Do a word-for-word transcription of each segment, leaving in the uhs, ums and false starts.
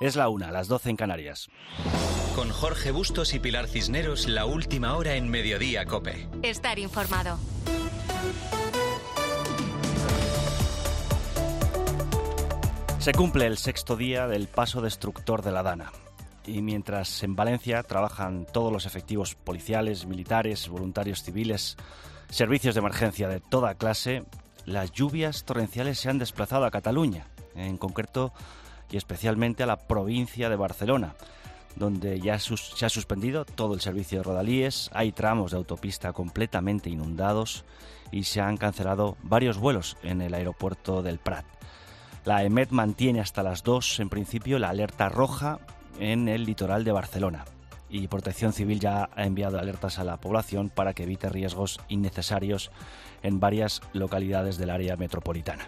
Es la una, las doce en Canarias. Con Jorge Bustos y Pilar Cisneros, la última hora en Mediodía COPE. Estar informado. Se cumple el sexto día del paso destructor de la Dana. Y mientras en Valencia trabajan todos los efectivos policiales, militares, voluntarios civiles, servicios de emergencia de toda clase, las lluvias torrenciales se han desplazado a Cataluña, en concreto y especialmente a la provincia de Barcelona, donde ya se ha suspendido todo el servicio de rodalíes, hay tramos de autopista completamente inundados y se han cancelado varios vuelos en el aeropuerto del Prat. La EMET mantiene hasta las dos, en principio, la alerta roja en el litoral de Barcelona, y Protección Civil ya ha enviado alertas a la población para que evite riesgos innecesarios en varias localidades del área metropolitana.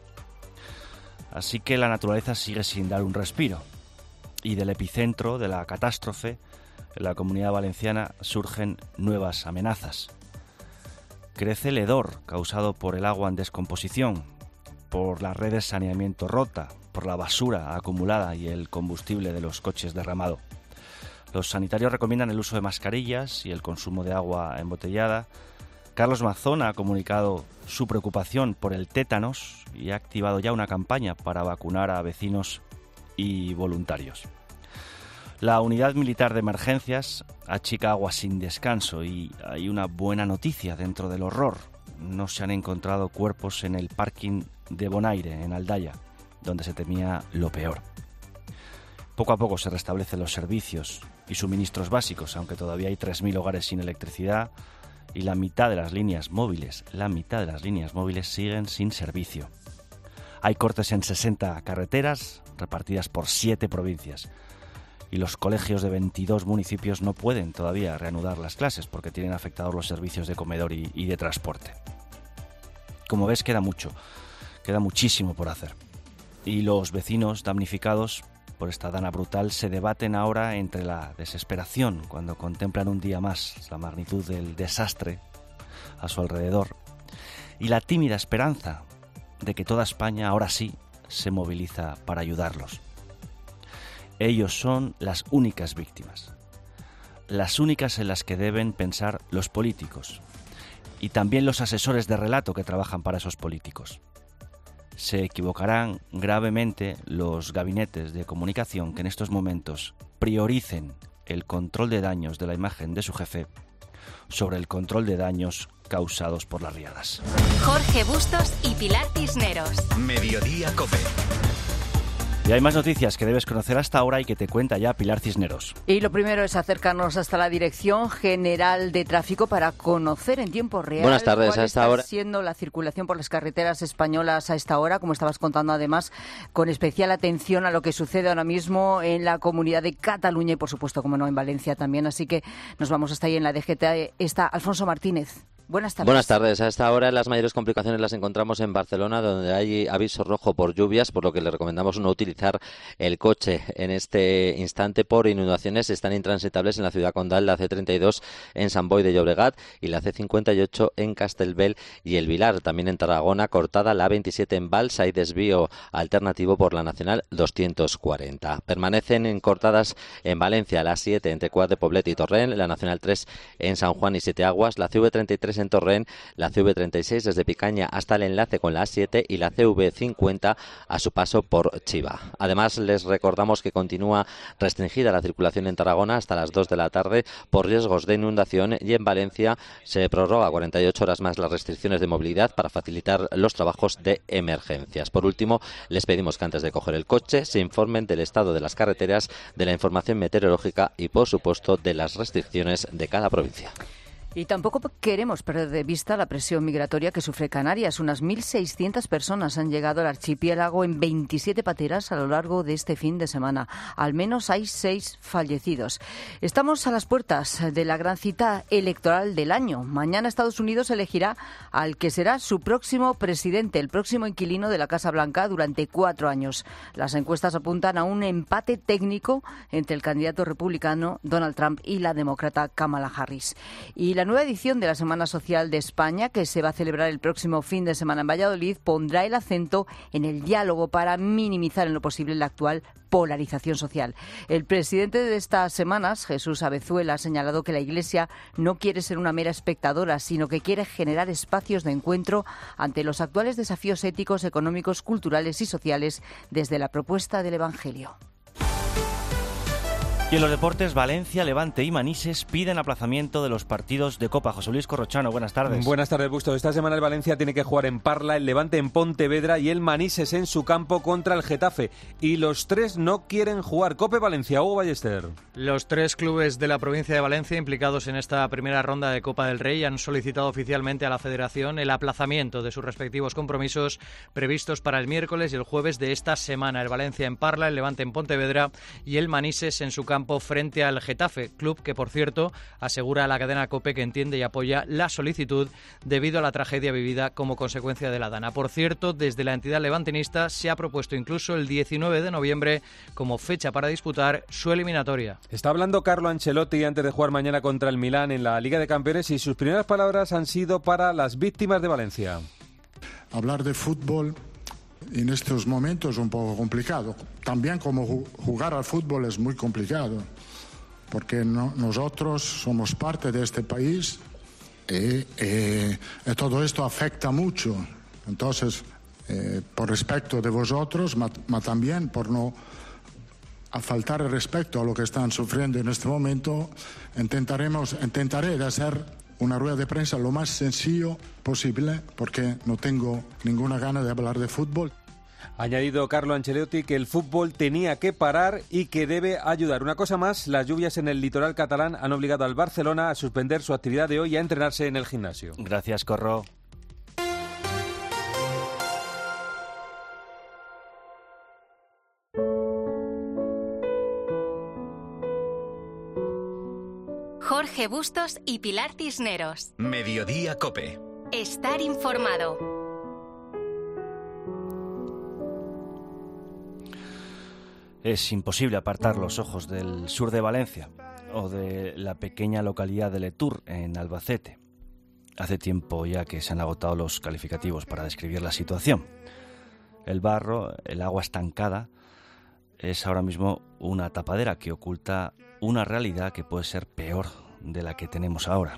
Así que la naturaleza sigue sin dar un respiro, y del epicentro de la catástrofe, en la Comunidad Valenciana, surgen nuevas amenazas. Crece el hedor causado por el agua en descomposición, por la red de saneamiento rota, por la basura acumulada y el combustible de los coches derramado. Los sanitarios recomiendan el uso de mascarillas y el consumo de agua embotellada. Carlos Mazón ha comunicado su preocupación por el tétanos y ha activado ya una campaña para vacunar a vecinos y voluntarios. La unidad militar de emergencias achica agua sin descanso y hay una buena noticia dentro del horror. No se han encontrado cuerpos en el parking de Bonaire, en Aldaya, donde se temía lo peor. Poco a poco se restablecen los servicios y suministros básicos, aunque todavía hay tres mil hogares sin electricidad y la mitad de las líneas móviles, la mitad de las líneas móviles siguen sin servicio. Hay cortes en sesenta carreteras repartidas por siete provincias y los colegios de veintidós municipios no pueden todavía reanudar las clases porque tienen afectados los servicios de comedor y, y de transporte. Como ves, queda mucho, queda muchísimo por hacer. Y los vecinos damnificados por esta dana brutal se debaten ahora entre la desesperación cuando contemplan un día más la magnitud del desastre a su alrededor y la tímida esperanza de que toda España ahora sí se moviliza para ayudarlos. Ellos son las únicas víctimas, las únicas en las que deben pensar los políticos y también los asesores de relato que trabajan para esos políticos. Se equivocarán gravemente los gabinetes de comunicación que en estos momentos prioricen el control de daños de la imagen de su jefe sobre el control de daños causados por las riadas. Jorge Bustos y Pilar Cisneros. Mediodía COPE. Y hay más noticias que debes conocer hasta ahora y que te cuenta ya Pilar Cisneros. Y lo primero es acercarnos hasta la Dirección General de Tráfico para conocer en tiempo real Buenas tardes, cuál a esta está hora. siendo la circulación por las carreteras españolas a esta hora, como estabas contando además, con especial atención a lo que sucede ahora mismo en la Comunidad de Cataluña y por supuesto, como no, en Valencia también. Así que nos vamos hasta ahí en la D G T. Está Alfonso Martínez. Buenas tardes. Buenas tardes. A esta hora las mayores complicaciones las encontramos en Barcelona, donde hay aviso rojo por lluvias, por lo que le recomendamos no utilizar el coche en este instante por inundaciones. Están intransitables en la ciudad condal la C treinta y dos en Sant Boi de Llobregat y la C cincuenta y ocho en Castellbell y el Vilar. También en Tarragona, cortada la A veintisiete en Valls, hay desvío alternativo por la Nacional doscientos cuarenta. Permanecen cortadas en Valencia la siete entre Cuart de Poblet y Torrent, la Nacional tres en San Juan y Siete Aguas, la C V treinta y tres en Torrent, la C V treinta y seis desde Picaña hasta el enlace con la A siete y la C V cincuenta a su paso por Chiva. Además, les recordamos que continúa restringida la circulación en Tarragona hasta las dos de la tarde por riesgos de inundación y en Valencia se prorroga cuarenta y ocho horas más las restricciones de movilidad para facilitar los trabajos de emergencias. Por último, les pedimos que antes de coger el coche se informen del estado de las carreteras, de la información meteorológica y, por supuesto, de las restricciones de cada provincia. Y tampoco queremos perder de vista la presión migratoria que sufre Canarias. Unas mil seiscientas personas han llegado al archipiélago en veintisiete pateras a lo largo de este fin de semana. Al menos hay seis fallecidos. Estamos a las puertas de la gran cita electoral del año. Mañana Estados Unidos elegirá al que será su próximo presidente, el próximo inquilino de la Casa Blanca durante cuatro años. Las encuestas apuntan a un empate técnico entre el candidato republicano Donald Trump y la demócrata Kamala Harris. Y la la nueva edición de la Semana Social de España, que se va a celebrar el próximo fin de semana en Valladolid, pondrá el acento en el diálogo para minimizar en lo posible la actual polarización social. El presidente de estas semanas, Jesús Abezuela, ha señalado que la Iglesia no quiere ser una mera espectadora, sino que quiere generar espacios de encuentro ante los actuales desafíos éticos, económicos, culturales y sociales desde la propuesta del Evangelio. Y en los deportes, Valencia, Levante y Manises piden aplazamiento de los partidos de Copa. José Luis Corrochano, buenas tardes. Buenas tardes, Busto. Esta semana el Valencia tiene que jugar en Parla, el Levante en Pontevedra y el Manises en su campo contra el Getafe. Y los tres no quieren jugar. Cope Valencia, Hugo Ballester. Los tres clubes de la provincia de Valencia implicados en esta primera ronda de Copa del Rey han solicitado oficialmente a la Federación el aplazamiento de sus respectivos compromisos previstos para el miércoles y el jueves de esta semana. El Valencia en Parla, el Levante en Pontevedra y el Manises en su campo frente al Getafe, club que, por cierto, asegura a la cadena COPE que entiende y apoya la solicitud debido a la tragedia vivida como consecuencia de la dana. Por cierto, desde la entidad levantinista se ha propuesto incluso el diecinueve de noviembre como fecha para disputar su eliminatoria. Está hablando Carlo Ancelotti antes de jugar mañana contra el Milán en la Liga de Campeones y sus primeras palabras han sido para las víctimas de Valencia. Hablar de fútbol en estos momentos es un poco complicado. También como jugar al fútbol es muy complicado, porque no, nosotros somos parte de este país y, y, y todo esto afecta mucho. Entonces, eh, por respeto de vosotros, pero también por no a faltar el respeto a lo que están sufriendo en este momento, intentaremos, intentaré de hacer una rueda de prensa lo más sencillo posible, porque no tengo ninguna gana de hablar de fútbol. Ha añadido Carlo Ancelotti que el fútbol tenía que parar y que debe ayudar. Una cosa más, las lluvias en el litoral catalán han obligado al Barcelona a suspender su actividad de hoy y a entrenarse en el gimnasio. Gracias, Corro. Jorge Bustos y Pilar Cisneros. Mediodía Cope. Estar informado. Es imposible apartar los ojos del sur de Valencia o de la pequeña localidad de Letur, en Albacete. Hace tiempo ya que se han agotado los calificativos para describir la situación. El barro, el agua estancada, es ahora mismo una tapadera que oculta una realidad que puede ser peor de la que tenemos ahora.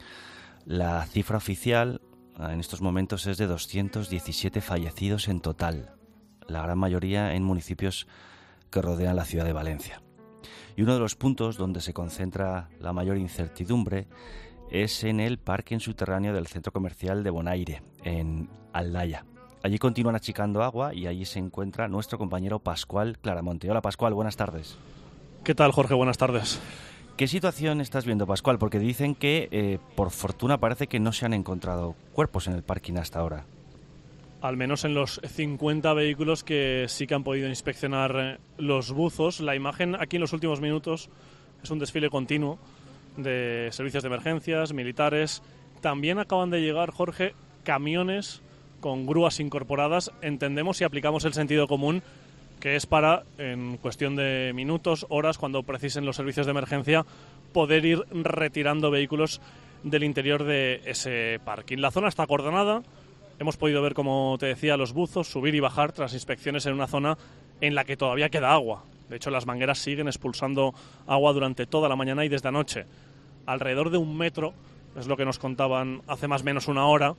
La cifra oficial en estos momentos es de doscientos diecisiete fallecidos en total, la gran mayoría en municipios que rodean la ciudad de Valencia. Y uno de los puntos donde se concentra la mayor incertidumbre es en el parking subterráneo del centro comercial de Bonaire, en Aldaya. Allí continúan achicando agua y allí se encuentra nuestro compañero Pascual Claramonte. Hola, Pascual, buenas tardes. ¿Qué tal, Jorge? Buenas tardes. ¿Qué situación estás viendo, Pascual? Porque dicen que, eh, por fortuna, parece que no se han encontrado cuerpos en el parking hasta ahora. Al menos en los cincuenta vehículos que sí que han podido inspeccionar los buzos. La imagen aquí en los últimos minutos es un desfile continuo de servicios de emergencias, militares. También acaban de llegar, Jorge, camiones con grúas incorporadas. Entendemos, si aplicamos el sentido común, que es para, en cuestión de minutos, horas, cuando precisen los servicios de emergencia, poder ir retirando vehículos del interior de ese parking. La zona está acordonada. Hemos podido ver, como te decía, los buzos subir y bajar tras inspecciones en una zona en la que todavía queda agua. De hecho, las mangueras siguen expulsando agua durante toda la mañana y desde anoche. Alrededor de un metro, es lo que nos contaban hace más o menos una hora,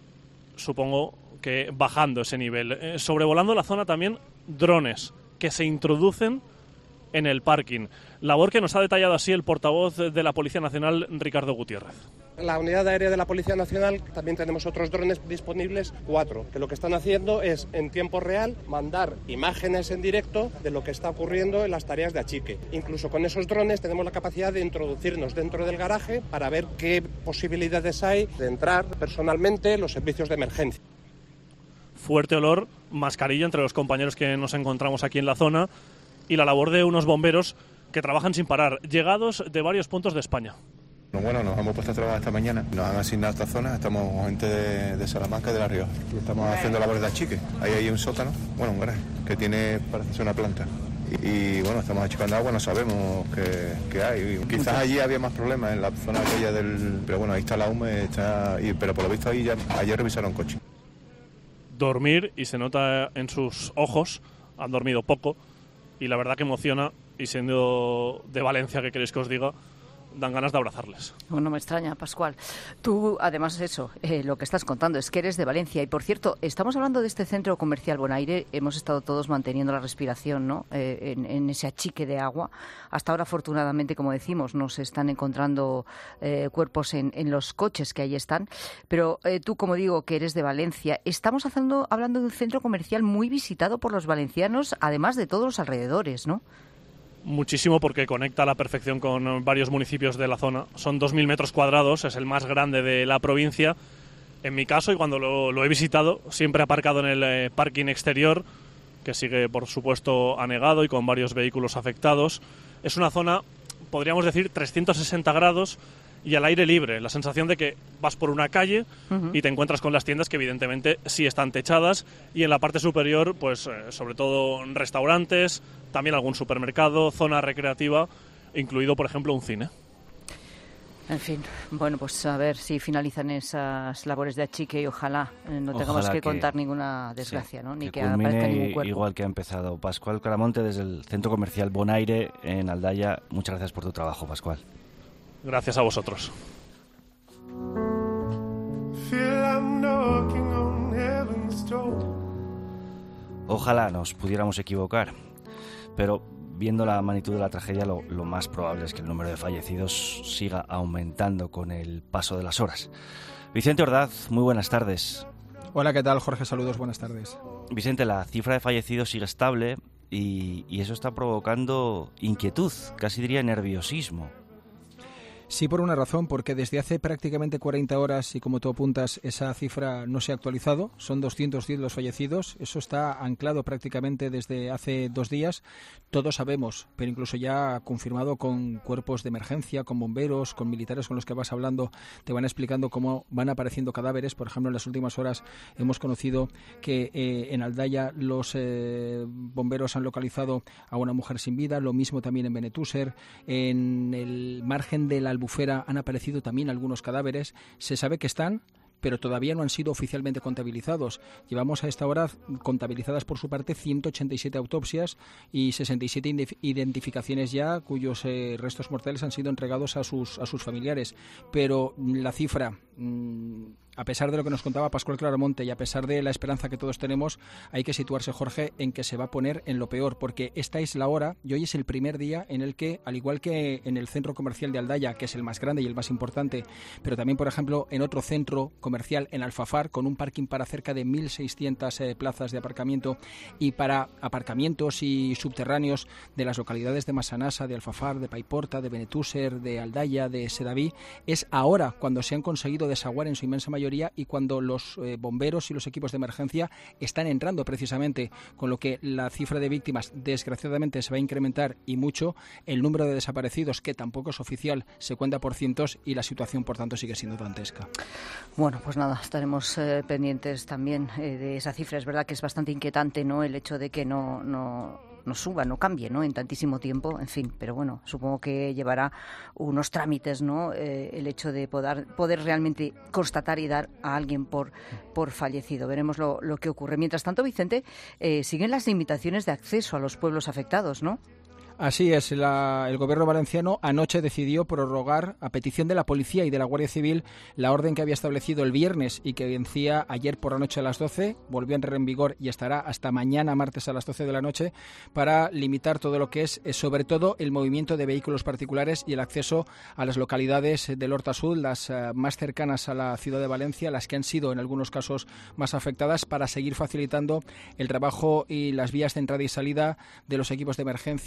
supongo que bajando ese nivel. Eh, sobrevolando la zona también drones que se introducen en el parking. Labor que nos ha detallado así el portavoz de la Policía Nacional, Ricardo Gutiérrez. La unidad aérea de la Policía Nacional también tenemos otros drones disponibles, cuatro, que lo que están haciendo es en tiempo real mandar imágenes en directo de lo que está ocurriendo en las tareas de achique. Incluso con esos drones tenemos la capacidad de introducirnos dentro del garaje para ver qué posibilidades hay de entrar personalmente en los servicios de emergencia. Fuerte olor, mascarilla entre los compañeros que nos encontramos aquí en la zona y la labor de unos bomberos que trabajan sin parar, llegados de varios puntos de España. Bueno, nos hemos puesto a trabajar esta mañana, nos han asignado esta zona, estamos gente de, de Salamanca y de La Rioja. Y estamos haciendo labores de achique. Ahí hay un sótano, bueno, un garaje, que tiene, parece ser una planta. y bueno, estamos achicando agua, no sabemos qué, qué hay. Quizás allí había más problemas en la zona aquella del... Pero bueno, ahí está la U M E, está, y, pero por lo visto ahí ya ayer revisaron coche. Dormir, y se nota en sus ojos, han dormido poco, y la verdad que emociona, y siendo de Valencia, ¿qué queréis que os diga? Dan ganas de abrazarles. No me extraña, Pascual. Tú, además, eso, eh, lo que estás contando es que eres de Valencia. Y, por cierto, estamos hablando de este centro comercial Bonaire. Hemos estado todos manteniendo la respiración, ¿no? Eh, en, en ese achique de agua. Hasta ahora, afortunadamente, como decimos, no se están encontrando eh, cuerpos en, en los coches que ahí están. Pero eh, tú, como digo, que eres de Valencia, estamos haciendo, hablando de un centro comercial muy visitado por los valencianos, además de todos los alrededores, ¿no? Muchísimo, porque conecta a la perfección con varios municipios de la zona. Son dos mil metros cuadrados, es el más grande de la provincia. En mi caso, y cuando lo, lo he visitado, siempre aparcado en el eh, parking exterior, que sigue, por supuesto, anegado y con varios vehículos afectados. Es una zona, podríamos decir, trescientos sesenta grados y al aire libre. La sensación de que vas por una calle uh-huh. y te encuentras con las tiendas que, evidentemente, sí están techadas. Y en la parte superior, pues, eh, sobre todo restaurantes, también algún supermercado, zona recreativa, incluido, por ejemplo, un cine. En fin, bueno, pues a ver si finalizan esas labores de achique y ojalá eh, no ojalá tengamos que, que contar ninguna desgracia, sí, ¿no? Ni que, que aparezca ningún cuerpo. Igual que ha empezado Pascual Claramonte desde el Centro Comercial Bonaire en Aldaya. Muchas gracias por tu trabajo, Pascual. Gracias a vosotros. Ojalá nos pudiéramos equivocar, pero viendo la magnitud de la tragedia, lo, lo más probable es que el número de fallecidos siga aumentando con el paso de las horas. Vicente Ordaz, muy buenas tardes. Hola, ¿qué tal, Jorge? Saludos, buenas tardes. Vicente, la cifra de fallecidos sigue estable y, y eso está provocando inquietud, casi diría nerviosismo. Sí, por una razón, porque desde hace prácticamente cuarenta horas, y como tú apuntas, esa cifra no se ha actualizado, son doscientos diez los fallecidos, eso está anclado prácticamente desde hace dos días, todos sabemos, pero incluso ya confirmado con cuerpos de emergencia, con bomberos, con militares con los que vas hablando, te van explicando cómo van apareciendo cadáveres. Por ejemplo, en las últimas horas hemos conocido que eh, en Aldaya los eh, bomberos han localizado a una mujer sin vida, lo mismo también en Benetúser, en el margen de la Albufera han aparecido también algunos cadáveres. Se sabe que están, pero todavía no han sido oficialmente contabilizados. Llevamos a esta hora contabilizadas por su parte ciento ochenta y siete autopsias y sesenta y siete identificaciones ya, cuyos eh, restos mortales han sido entregados a sus, a sus familiares. Pero la cifra, mmm, a pesar de lo que nos contaba Pascual Claramonte y a pesar de la esperanza que todos tenemos, hay que situarse, Jorge, en que se va a poner en lo peor, porque esta es la hora y hoy es el primer día en el que, al igual que en el centro comercial de Aldaya, que es el más grande y el más importante, pero también, por ejemplo, en otro centro comercial en Alfafar, con un parking para cerca de mil seiscientas eh, plazas de aparcamiento y para aparcamientos y subterráneos de las localidades de Massanassa, de Alfafar, de Paiporta, de Benetúser, de Aldaya, de Sedaví, es ahora cuando se han conseguido desaguar en su inmensa mayoría y cuando los eh, bomberos y los equipos de emergencia están entrando precisamente, con lo que la cifra de víctimas desgraciadamente se va a incrementar y mucho, el número de desaparecidos, que tampoco es oficial, se cuenta por cientos y la situación por tanto sigue siendo dantesca. Bueno, pues nada, estaremos eh, pendientes también eh, de esa cifra. Es verdad que es bastante inquietante, ¿no?, el hecho de que no... no... no suba, no cambie, ¿no?, en tantísimo tiempo, en fin, pero bueno, supongo que llevará unos trámites, ¿no?, eh, el hecho de poder, poder realmente constatar y dar a alguien por, por fallecido. Veremos lo, lo que ocurre. Mientras tanto, Vicente, eh, siguen las limitaciones de acceso a los pueblos afectados, ¿no? Así es, la, el gobierno valenciano anoche decidió prorrogar, a petición de la policía y de la Guardia Civil, la orden que había establecido el viernes y que vencía ayer por la noche a las doce, volvió a entrar en vigor y estará hasta mañana martes a las doce de la noche, para limitar todo lo que es, sobre todo, el movimiento de vehículos particulares y el acceso a las localidades del Horta Sud, las uh, más cercanas a la ciudad de Valencia, las que han sido en algunos casos más afectadas, para seguir facilitando el trabajo y las vías de entrada y salida de los equipos de emergencia, de policía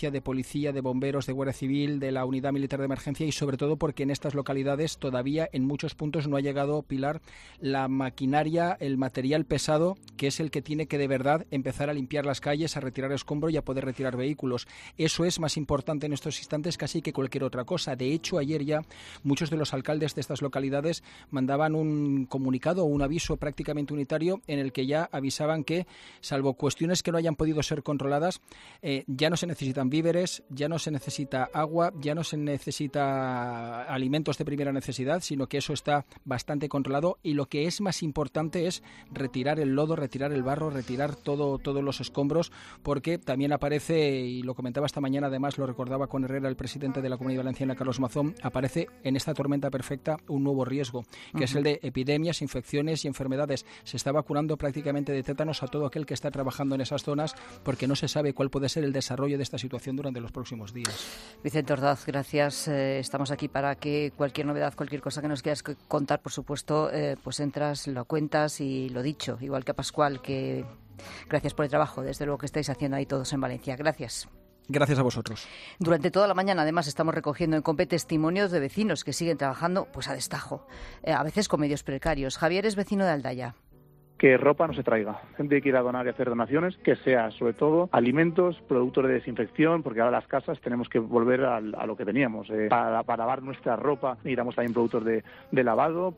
policía, de bomberos, de Guardia Civil, de la Unidad Militar de Emergencia y sobre todo porque en estas localidades todavía en muchos puntos no ha llegado, Pilar, la maquinaria, el material pesado, que es el que tiene que de verdad empezar a limpiar las calles, a retirar escombro y a poder retirar vehículos. Eso es más importante en estos instantes casi que cualquier otra cosa. De hecho, ayer ya muchos de los alcaldes de estas localidades mandaban un comunicado o un aviso prácticamente unitario en el que ya avisaban que, salvo cuestiones que no hayan podido ser controladas, eh, ya no se necesitan víveres, ya no se necesita agua, ya no se necesita alimentos de primera necesidad, sino que eso está bastante controlado, y lo que es más importante es retirar el lodo, retirar el barro, retirar todo, todos los escombros, porque también aparece, y lo comentaba esta mañana, además lo recordaba con Herrera, el presidente de la Comunidad Valenciana, Carlos Mazón, aparece en esta tormenta perfecta un nuevo riesgo, que uh-huh. es el de epidemias, infecciones y enfermedades. Se está vacunando prácticamente de tétanos a todo aquel que está trabajando en esas zonas, porque no se sabe cuál puede ser el desarrollo de esta situación durante los próximos días. Vicente Ordaz, gracias. Eh, estamos aquí para que cualquier novedad, cualquier cosa que nos quieras contar, por supuesto, eh, pues entras, lo cuentas y lo dicho, igual que a Pascual, que gracias por el trabajo, desde luego, que estáis haciendo ahí todos en Valencia. Gracias. Gracias a vosotros. Durante toda la mañana, además, estamos recogiendo en COPE testimonios de vecinos que siguen trabajando pues a destajo, eh, a veces con medios precarios. Javier es vecino de Aldaya. Que ropa no se traiga. Gente que quiera donar y hacer donaciones, que sea sobre todo alimentos, productos de desinfección, porque ahora las casas tenemos que volver a, a lo que teníamos. Eh, para, para lavar nuestra ropa necesitamos también productos de, de lavado.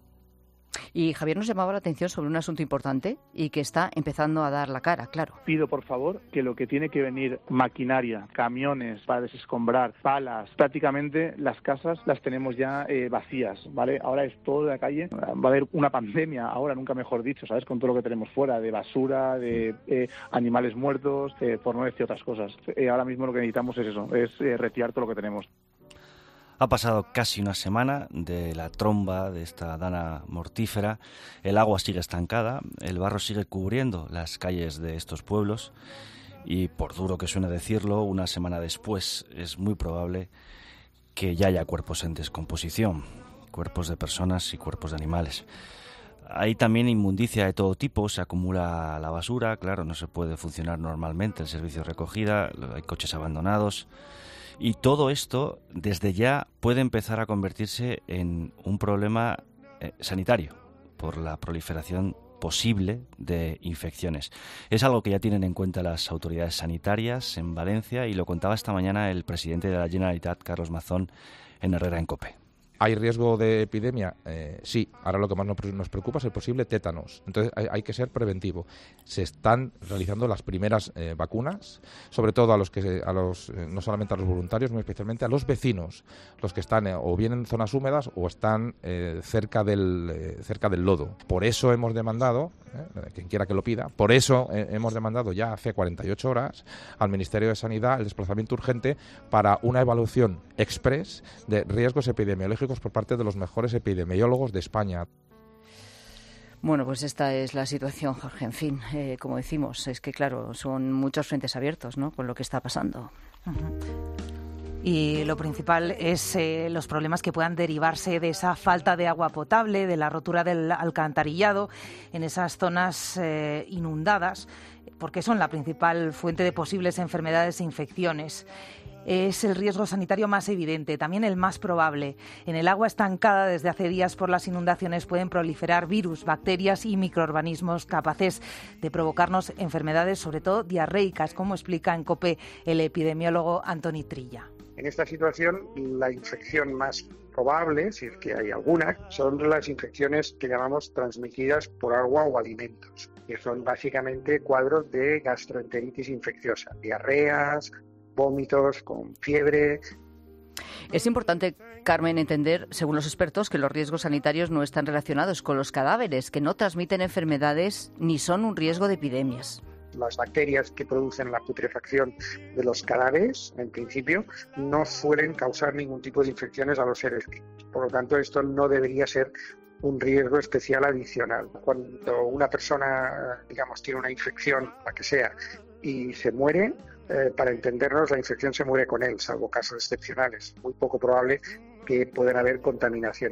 Y Javier nos llamaba la atención sobre un asunto importante y que está empezando a dar la cara, claro. Pido, por favor, que lo que tiene que venir, maquinaria, camiones para desescombrar, palas, prácticamente las casas las tenemos ya eh, vacías, ¿vale? Ahora es todo de la calle. Va a haber una pandemia, ahora nunca mejor dicho, ¿sabes? Con todo lo que tenemos fuera, de basura, de eh, animales muertos, eh, por no decir otras cosas. Eh, ahora mismo lo que necesitamos es eso, es eh, retirar todo lo que tenemos. Ha pasado casi una semana de la tromba de esta dana mortífera. El agua sigue estancada, el barro sigue cubriendo las calles de estos pueblos y, por duro que suene decirlo, una semana después es muy probable que ya haya cuerpos en descomposición, cuerpos de personas y cuerpos de animales. Hay también inmundicia de todo tipo, se acumula la basura, claro, no se puede funcionar normalmente el servicio de recogida, hay coches abandonados. Y todo esto, desde ya, puede empezar a convertirse en un problema eh, sanitario por la proliferación posible de infecciones. Es algo que ya tienen en cuenta las autoridades sanitarias en Valencia y lo contaba esta mañana el presidente de la Generalitat, Carlos Mazón, en Herrera en COPE. ¿Hay riesgo de epidemia? Eh, sí. Ahora lo que más nos preocupa es el posible tétanos. Entonces hay, hay que ser preventivo. Se están realizando las primeras eh, vacunas, sobre todo a los que, a los, eh, no solamente a los voluntarios, muy especialmente a los vecinos, los que están eh, o bien en zonas húmedas o están eh, cerca del eh, cerca del lodo. Por eso hemos demandado, eh, quien quiera que lo pida, por eso eh, hemos demandado ya hace cuarenta y ocho horas al Ministerio de Sanidad el desplazamiento urgente para una evaluación express de riesgos epidemiológicos por parte de los mejores epidemiólogos de España. Bueno, pues esta es la situación, Jorge. En fin, eh, como decimos, es que claro, son muchos frentes abiertos, ¿no?, con lo que está pasando. Uh-huh. Y lo principal es eh, los problemas que puedan derivarse de esa falta de agua potable, de la rotura del alcantarillado en esas zonas eh, inundadas, porque son la principal fuente de posibles enfermedades e infecciones. Es el riesgo sanitario más evidente, también el más probable. En el agua estancada desde hace días por las inundaciones pueden proliferar virus, bacterias y microorganismos capaces de provocarnos enfermedades, sobre todo diarreicas, como explica en COPE el epidemiólogo Antoni Trilla. En esta situación, la infección más probable, si es que hay alguna, son las infecciones que llamamos transmitidas por agua o alimentos, que son básicamente cuadros de gastroenteritis infecciosa, diarreas, vómitos con fiebre. Es importante, Carmen, entender, según los expertos, que los riesgos sanitarios no están relacionados con los cadáveres, que no transmiten enfermedades ni son un riesgo de epidemias. Las bacterias que producen la putrefacción de los cadáveres, en principio, no suelen causar ningún tipo de infecciones a los seres vivos. Por lo tanto, esto no debería ser un riesgo especial adicional. Cuando una persona, digamos, tiene una infección, la que sea, y se muere, Eh, para entendernos, la infección se muere con él, salvo casos excepcionales. Muy poco probable que puedan haber contaminaciones.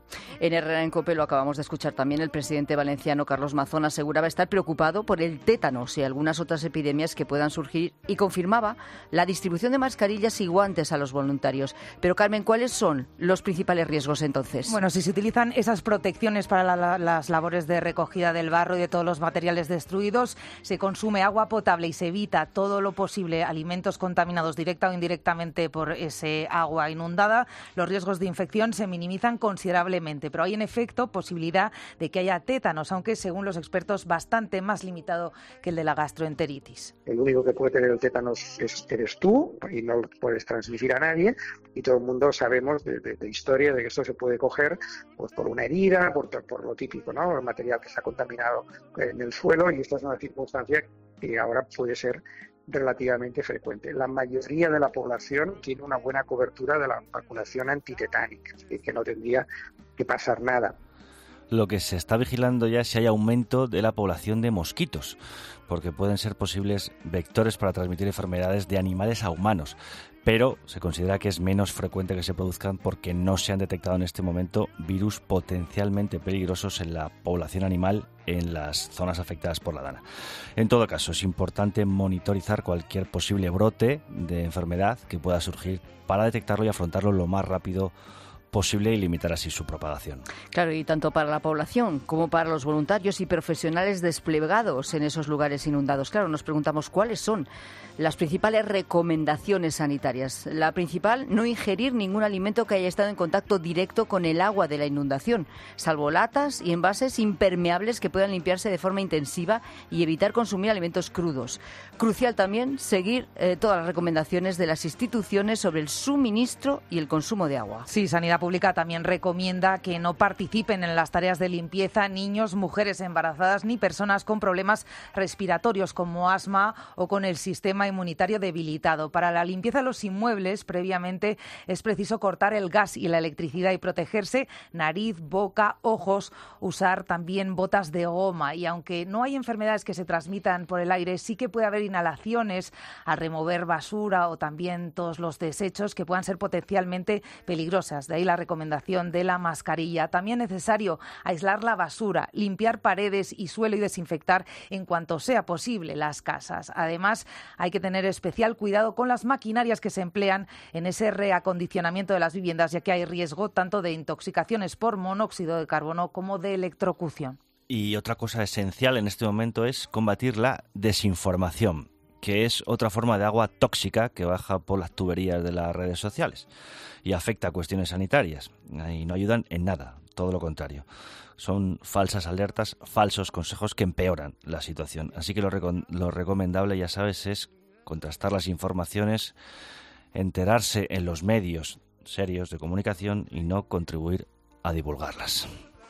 En Herrera en COPE lo acabamos de escuchar también. El presidente valenciano Carlos Mazón aseguraba estar preocupado por el tétanos y algunas otras epidemias que puedan surgir y confirmaba la distribución de mascarillas y guantes a los voluntarios. Pero Carmen, ¿cuáles son los principales riesgos entonces? Bueno, si se utilizan esas protecciones para la, la, las labores de recogida del barro y de todos los materiales destruidos, se consume agua potable y se evita todo lo posible alimentos contaminados directa o indirectamente por ese agua inundada, los riesgos de infección se minimizan considerablemente. Pero hay en efecto posibilidad de que haya tétanos, aunque según los expertos bastante más limitado que el de la gastroenteritis. El único que puede tener el tétanos es, eres tú y no lo puedes transmitir a nadie, y todo el mundo sabemos de, de, de historia de que esto se puede coger pues, por una herida, por, por lo típico, ¿no? El material que se ha contaminado en el suelo, y esta es una circunstancia que ahora puede ser relativamente frecuente. La mayoría de la población tiene una buena cobertura de la vacunación antitetánica, y que no tendría que pasar nada. Lo que se está vigilando ya es si hay aumento de la población de mosquitos, porque pueden ser posibles vectores para transmitir enfermedades de animales a humanos, pero se considera que es menos frecuente que se produzcan porque no se han detectado en este momento virus potencialmente peligrosos en la población animal en las zonas afectadas por la Dana. En todo caso, es importante monitorizar cualquier posible brote de enfermedad que pueda surgir para detectarlo y afrontarlo lo más rápido posible y limitar así su propagación. Claro, y tanto para la población como para los voluntarios y profesionales desplegados en esos lugares inundados. Claro, nos preguntamos cuáles son las principales recomendaciones sanitarias. La principal, no ingerir ningún alimento que haya estado en contacto directo con el agua de la inundación, salvo latas y envases impermeables que puedan limpiarse de forma intensiva y evitar consumir alimentos crudos. Crucial también seguir eh, todas las recomendaciones de las instituciones sobre el suministro y el consumo de agua. Sí, Sanidad Pública también recomienda que no participen en las tareas de limpieza niños, mujeres embarazadas ni personas con problemas respiratorios como asma o con el sistema inmunitario debilitado. Para la limpieza de los inmuebles, previamente es preciso cortar el gas y la electricidad y protegerse nariz, boca, ojos, usar también botas de goma. Y aunque no hay enfermedades que se transmitan por el aire, sí que puede haber inhalaciones al remover basura o también todos los desechos que puedan ser potencialmente peligrosas. De ahí la recomendación de la mascarilla. También es necesario aislar la basura, limpiar paredes y suelo y desinfectar en cuanto sea posible las casas. Además, hay que tener especial cuidado con las maquinarias que se emplean en ese reacondicionamiento de las viviendas, ya que hay riesgo tanto de intoxicaciones por monóxido de carbono como de electrocución. Y otra cosa esencial en este momento es combatir la desinformación, que es otra forma de agua tóxica que baja por las tuberías de las redes sociales y afecta a cuestiones sanitarias. Y no ayudan en nada, todo lo contrario. Son falsas alertas, falsos consejos que empeoran la situación. Así que lo, reco- lo recomendable, ya sabes, es contrastar las informaciones, enterarse en los medios serios de comunicación y no contribuir a divulgarlas.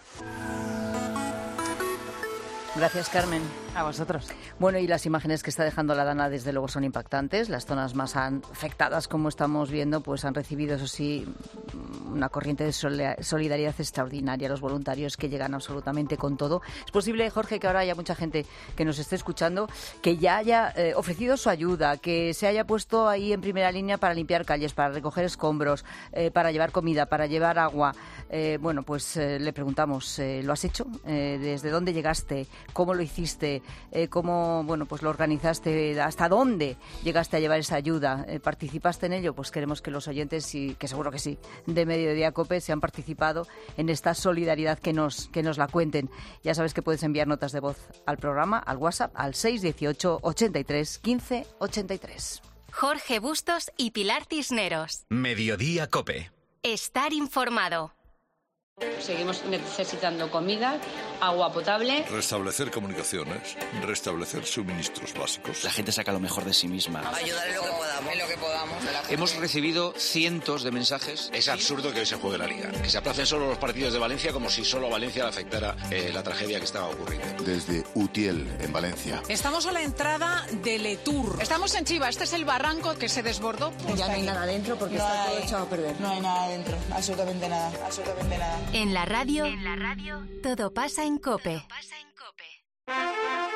Gracias, Carmen. A vosotros. Bueno, y las imágenes que está dejando la Dana desde luego son impactantes. Las zonas más afectadas, como estamos viendo, pues han recibido, eso sí, una corriente de solidaridad extraordinaria. Los voluntarios que llegan absolutamente con todo. Es posible, Jorge, que ahora haya mucha gente que nos esté escuchando que ya haya eh, ofrecido su ayuda, que se haya puesto ahí en primera línea para limpiar calles, para recoger escombros, eh, para llevar comida, para llevar agua. Eh, bueno, pues eh, le preguntamos, eh, ¿lo has hecho? Eh, ¿Desde dónde llegaste? ¿Cómo lo hiciste? Eh, ¿Cómo bueno, pues lo organizaste? ¿Hasta dónde llegaste a llevar esa ayuda? Eh, ¿Participaste en ello? Pues queremos que los oyentes, y que seguro que sí, de Mediodía COPE se han participado en esta solidaridad, que nos, que nos la cuenten. Ya sabes que puedes enviar notas de voz al programa, al WhatsApp, al seis dieciocho, ochenta y tres, quince, ochenta y tres. Jorge Bustos y Pilar Cisneros. Mediodía COPE. Estar informado. Seguimos necesitando comida, agua potable. Restablecer comunicaciones, restablecer suministros básicos. La gente saca lo mejor de sí misma. Ayudar en lo que podamos. En lo que podamos. Hemos recibido cientos de mensajes. Es absurdo que hoy se juegue la Liga. Que se aplacen solo los partidos de Valencia como si solo a Valencia le afectara eh, la tragedia que estaba ocurriendo. Desde Utiel, en Valencia. Estamos a la entrada de Letour. Estamos en Chiva. Este es el barranco que se desbordó. Ya no hay nada dentro porque no está hay, todo echado a perder. No hay nada dentro. Absolutamente nada. Absolutamente nada. En la radio, en la radio, todo pasa en COPE. Todo pasa en COPE.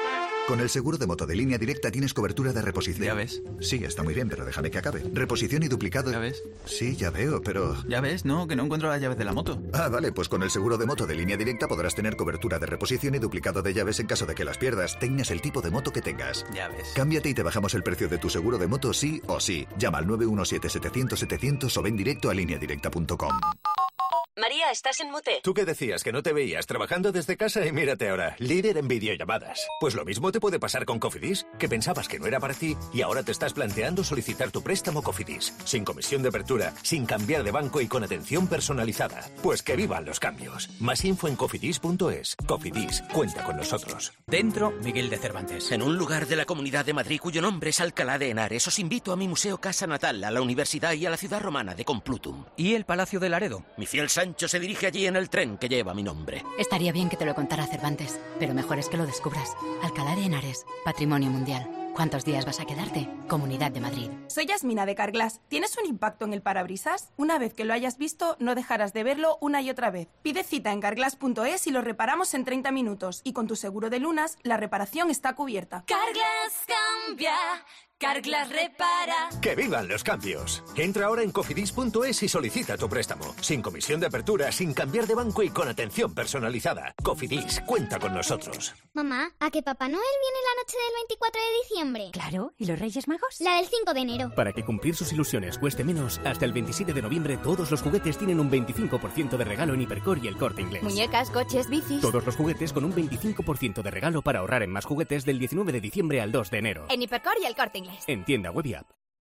Con el seguro de moto de Línea Directa tienes cobertura de reposición. Ya ves. Sí, está muy bien, pero déjame que acabe. Reposición y duplicado. Ya ves. Sí, ya veo, pero... Ya ves, no, que no encuentro las llaves de la moto. Ah, vale, pues con el seguro de moto de Línea Directa podrás tener cobertura de reposición y duplicado de llaves en caso de que las pierdas, tengas el tipo de moto que tengas. Ya ves. Cámbiate y te bajamos el precio de tu seguro de moto sí o sí. Llama al nueve uno siete, setecientos, setecientos o ven directo a línea directa punto com. María, estás en mute. Tú que decías que no te veías trabajando desde casa y mírate ahora, líder en videollamadas. Pues lo mismo te puede pasar con Cofidis, que pensabas que no era para ti y ahora te estás planteando solicitar tu préstamo Cofidis, sin comisión de apertura, sin cambiar de banco y con atención personalizada. Pues que vivan los cambios. Más info en cofidis punto es. Cofidis, cuenta con nosotros. Dentro, Miguel de Cervantes. En un lugar de la Comunidad de Madrid cuyo nombre es Alcalá de Henares, os invito a mi museo Casa Natal, a la Universidad y a la ciudad romana de Complutum. ¿Y el Palacio de Laredo? Mi fiel Sancho se dirige allí en el tren que lleva mi nombre. Estaría bien que te lo contara Cervantes, pero mejor es que lo descubras. Alcalá de Henares, Patrimonio Mundial. ¿Cuántos días vas a quedarte? Comunidad de Madrid. Soy Yasmina de Carglass. ¿Tienes un impacto en el parabrisas? Una vez que lo hayas visto, no dejarás de verlo una y otra vez. Pide cita en carglass punto es y lo reparamos en treinta minutos. Y con tu seguro de lunas, la reparación está cubierta. Carglass cambia. Carglass repara. ¡Que vivan los cambios! Entra ahora en cofidis punto es y solicita tu préstamo. Sin comisión de apertura, sin cambiar de banco y con atención personalizada. Cofidis, cuenta con nosotros. Mamá, ¿a que Papá Noel viene la noche del veinticuatro de diciembre? Claro, ¿y los Reyes Magos? La del cinco de enero. Para que cumplir sus ilusiones cueste menos, hasta el veintisiete de noviembre todos los juguetes tienen un veinticinco por ciento de regalo en Hipercor y El Corte Inglés. Muñecas, coches, bicis... Todos los juguetes con un veinticinco por ciento de regalo para ahorrar en más juguetes del diecinueve de diciembre al dos de enero. En Hipercor y El Corte Inglés. En tienda web y app.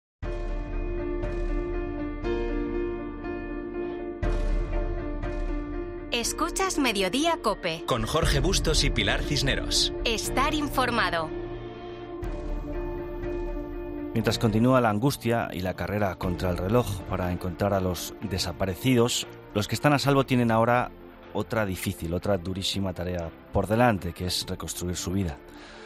Escuchas Mediodía COPE. Con Jorge Bustos y Pilar Cisneros. Estar informado. Mientras continúa la angustia y la carrera contra el reloj para encontrar a los desaparecidos, los que están a salvo tienen ahora otra difícil, otra durísima tarea por delante, que es reconstruir su vida.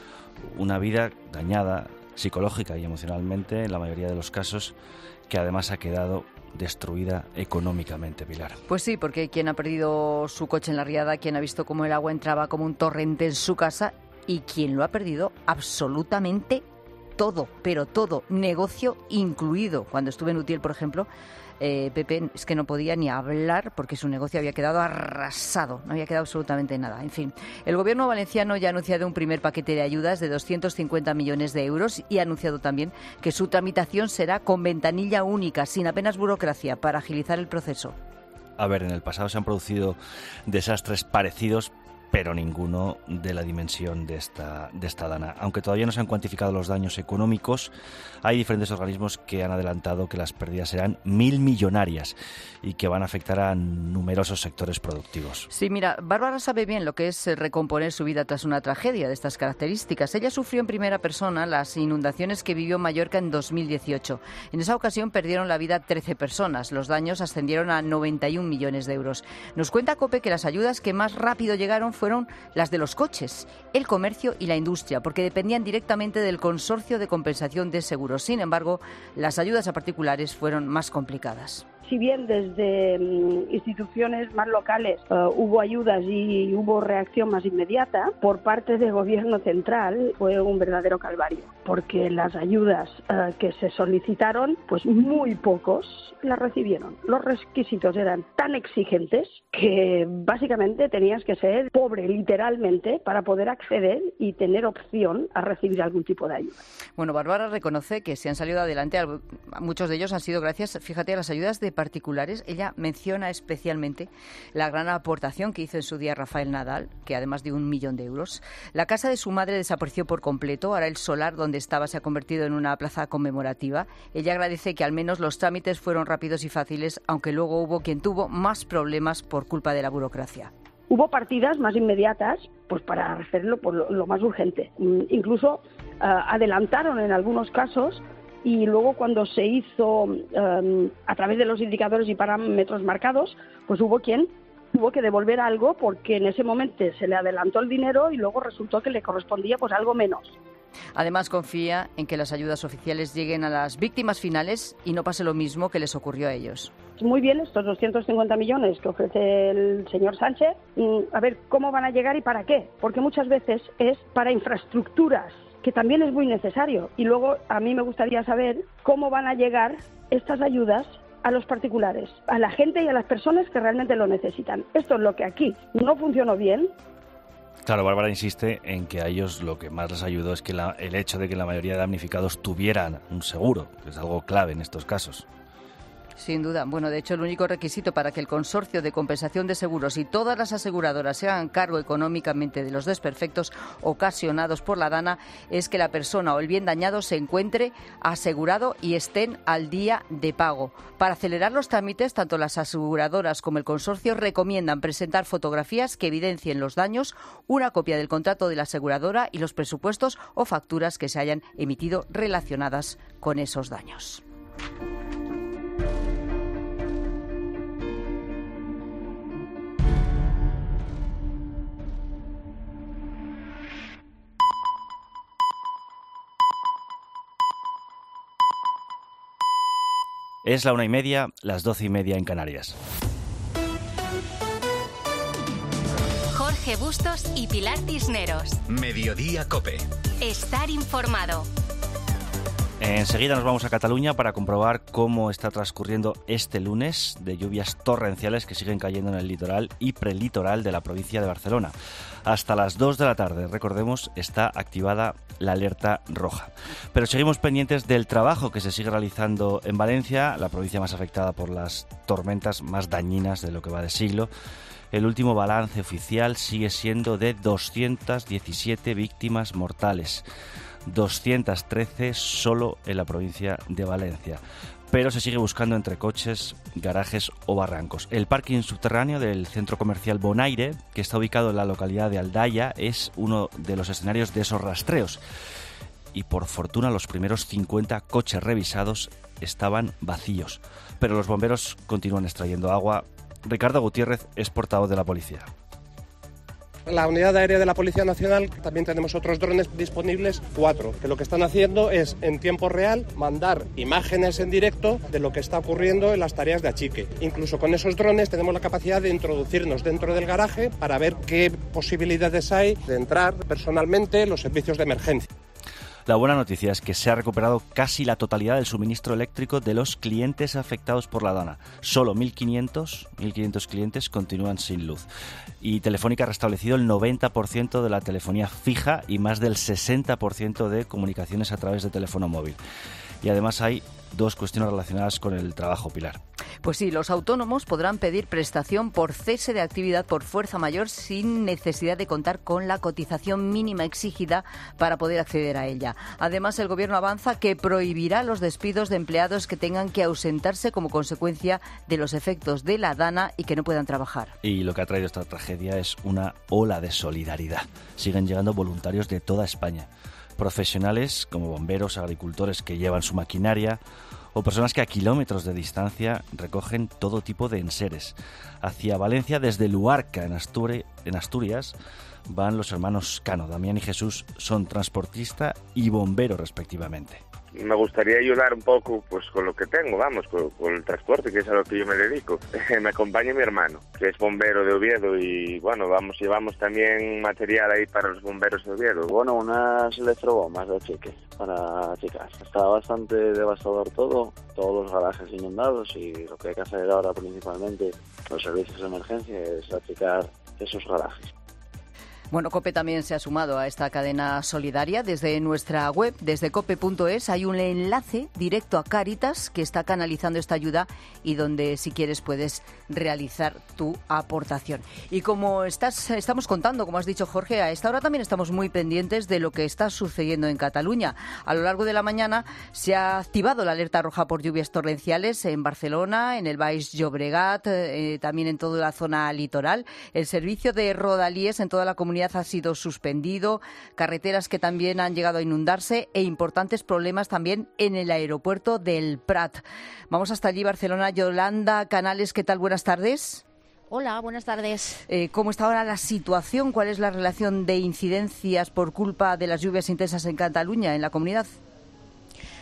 Una vida dañada psicológica y emocionalmente, en la mayoría de los casos, que además ha quedado destruida económicamente, Pilar. Pues sí, porque quien ha perdido su coche en la riada, quien ha visto cómo el agua entraba como un torrente en su casa y quien lo ha perdido absolutamente todo, pero todo, negocio incluido. Cuando estuve en Utiel, por ejemplo, eh, Pepe es que no podía ni hablar porque su negocio había quedado arrasado, no había quedado absolutamente nada. En fin, el gobierno valenciano ya ha anunciado un primer paquete de ayudas de doscientos cincuenta millones de euros y ha anunciado también que su tramitación será con ventanilla única, sin apenas burocracia, para agilizar el proceso. A ver, en el pasado se han producido desastres parecidos, pero ninguno de la dimensión de esta, de esta dana. Aunque todavía no se han cuantificado los daños económicos, hay diferentes organismos que han adelantado que las pérdidas serán mil millonarias y que van a afectar a numerosos sectores productivos. Sí, mira, Bárbara sabe bien lo que es recomponer su vida tras una tragedia de estas características. Ella sufrió en primera persona las inundaciones que vivió Mallorca en dos mil dieciocho. En esa ocasión perdieron la vida trece personas. Los daños ascendieron a noventa y un millones de euros. Nos cuenta COPE que las ayudas que más rápido llegaron fueron las de los coches, el comercio y la industria, porque dependían directamente del consorcio de compensación de seguros. Sin embargo, las ayudas a particulares fueron más complicadas. Si bien desde um, instituciones más locales uh, hubo ayudas y hubo reacción más inmediata, por parte del gobierno central fue un verdadero calvario, porque las ayudas uh, que se solicitaron, pues muy pocos las recibieron. Los requisitos eran tan exigentes que básicamente tenías que ser pobre literalmente para poder acceder y tener opción a recibir algún tipo de ayuda. Bueno, Bárbara reconoce que se han salido adelante, muchos de ellos han sido gracias, fíjate, a las ayudas de particulares. Ella menciona especialmente la gran aportación que hizo en su día Rafael Nadal, que además de un millón de euros. La casa de su madre desapareció por completo, ahora el solar donde estaba se ha convertido en una plaza conmemorativa. Ella agradece que al menos los trámites fueron rápidos y fáciles, aunque luego hubo quien tuvo más problemas por culpa de la burocracia. Hubo partidas más inmediatas pues para hacerlo por lo, lo más urgente. Incluso uh, adelantaron en algunos casos y luego cuando se hizo um, a través de los indicadores y parámetros marcados, pues hubo quien tuvo que devolver algo porque en ese momento se le adelantó el dinero y luego resultó que le correspondía pues algo menos. Además, confía en que las ayudas oficiales lleguen a las víctimas finales y no pase lo mismo que les ocurrió a ellos. Muy bien, estos doscientos cincuenta millones que ofrece el señor Sánchez, a ver cómo van a llegar y para qué, porque muchas veces es para infraestructuras, que también es muy necesario. Y luego a mí me gustaría saber cómo van a llegar estas ayudas a los particulares, a la gente y a las personas que realmente lo necesitan. Esto es lo que aquí no funcionó bien. Claro, Bárbara insiste en que a ellos lo que más les ayudó es que la, el hecho de que la mayoría de damnificados tuvieran un seguro, que es algo clave en estos casos. Sin duda. Bueno, de hecho, el único requisito para que el Consorcio de Compensación de Seguros y todas las aseguradoras se hagan cargo económicamente de los desperfectos ocasionados por la DANA es que la persona o el bien dañado se encuentre asegurado y estén al día de pago. Para acelerar los trámites, tanto las aseguradoras como el Consorcio recomiendan presentar fotografías que evidencien los daños, una copia del contrato de la aseguradora y los presupuestos o facturas que se hayan emitido relacionadas con esos daños. Es la una y media, las doce y media en Canarias. Jorge Bustos y Pilar Cisneros. Mediodía COPE. Estar informado. Enseguida nos vamos a Cataluña para comprobar cómo está transcurriendo este lunes de lluvias torrenciales que siguen cayendo en el litoral y prelitoral de la provincia de Barcelona. Hasta las dos de la tarde, recordemos, está activada la alerta roja. Pero seguimos pendientes del trabajo que se sigue realizando en Valencia, la provincia más afectada por las tormentas más dañinas de lo que va de siglo. El último balance oficial sigue siendo de doscientas diecisiete víctimas mortales. doscientas trece solo en la provincia de Valencia. Pero se sigue buscando entre coches, garajes o barrancos. El parking subterráneo del centro comercial Bonaire, que está ubicado en la localidad de Aldaya, es uno de los escenarios de esos rastreos. Y por fortuna los primeros cincuenta coches revisados estaban vacíos. Pero los bomberos continúan extrayendo agua. Ricardo Gutiérrez es portavoz de la policía. La unidad aérea de la Policía Nacional también tenemos otros drones disponibles, cuatro, que lo que están haciendo es en tiempo real mandar imágenes en directo de lo que está ocurriendo en las tareas de achique. Incluso con esos drones tenemos la capacidad de introducirnos dentro del garaje para ver qué posibilidades hay de entrar personalmente en los servicios de emergencia. La buena noticia es que se ha recuperado casi la totalidad del suministro eléctrico de los clientes afectados por la DANA. Solo mil quinientos clientes continúan sin luz. Y Telefónica ha restablecido el noventa por ciento de la telefonía fija y más del sesenta por ciento de comunicaciones a través de teléfono móvil. Y además hay dos cuestiones relacionadas con el trabajo, Pilar. Pues sí, los autónomos podrán pedir prestación por cese de actividad por fuerza mayor sin necesidad de contar con la cotización mínima exigida para poder acceder a ella. Además, el Gobierno avanza que prohibirá los despidos de empleados que tengan que ausentarse como consecuencia de los efectos de la DANA y que no puedan trabajar. Y lo que ha traído esta tragedia es una ola de solidaridad. Siguen llegando voluntarios de toda España. Profesionales como bomberos, agricultores que llevan su maquinaria o personas que a kilómetros de distancia recogen todo tipo de enseres. Hacia Valencia, desde Luarca, en Asturias, en Asturias, van los hermanos Cano. Damián y Jesús son transportista y bombero respectivamente. Me gustaría ayudar un poco pues con lo que tengo, vamos, con, con el transporte, que es a lo que yo me dedico. Me acompaña mi hermano, que es bombero de Oviedo, y bueno, vamos llevamos también material ahí para los bomberos de Oviedo. Bueno, unas electrobombas de achique para chicas. Está bastante devastador todo, todos los garajes inundados, y lo que hay que hacer ahora principalmente los servicios de emergencia es achicar esos garajes. Bueno, COPE también se ha sumado a esta cadena solidaria. Desde nuestra web, desde cope punto es, hay un enlace directo a Cáritas que está canalizando esta ayuda y donde, si quieres, puedes realizar tu aportación. Y como estás, estamos contando, como has dicho, Jorge, a esta hora también estamos muy pendientes de lo que está sucediendo en Cataluña. A lo largo de la mañana se ha activado la alerta roja por lluvias torrenciales en Barcelona, en el Baix Llobregat, eh, también en toda la zona litoral. El servicio de rodalíes en toda la comunidad ha sido suspendido, carreteras que también han llegado a inundarse e importantes problemas también en el aeropuerto del Prat. Vamos hasta allí, Barcelona. Yolanda Canales, ¿qué tal? Buenas tardes. Hola, buenas tardes. Eh, ¿Cómo está ahora la situación? ¿Cuál es la relación de incidencias por culpa de las lluvias intensas en Cataluña, en la comunidad?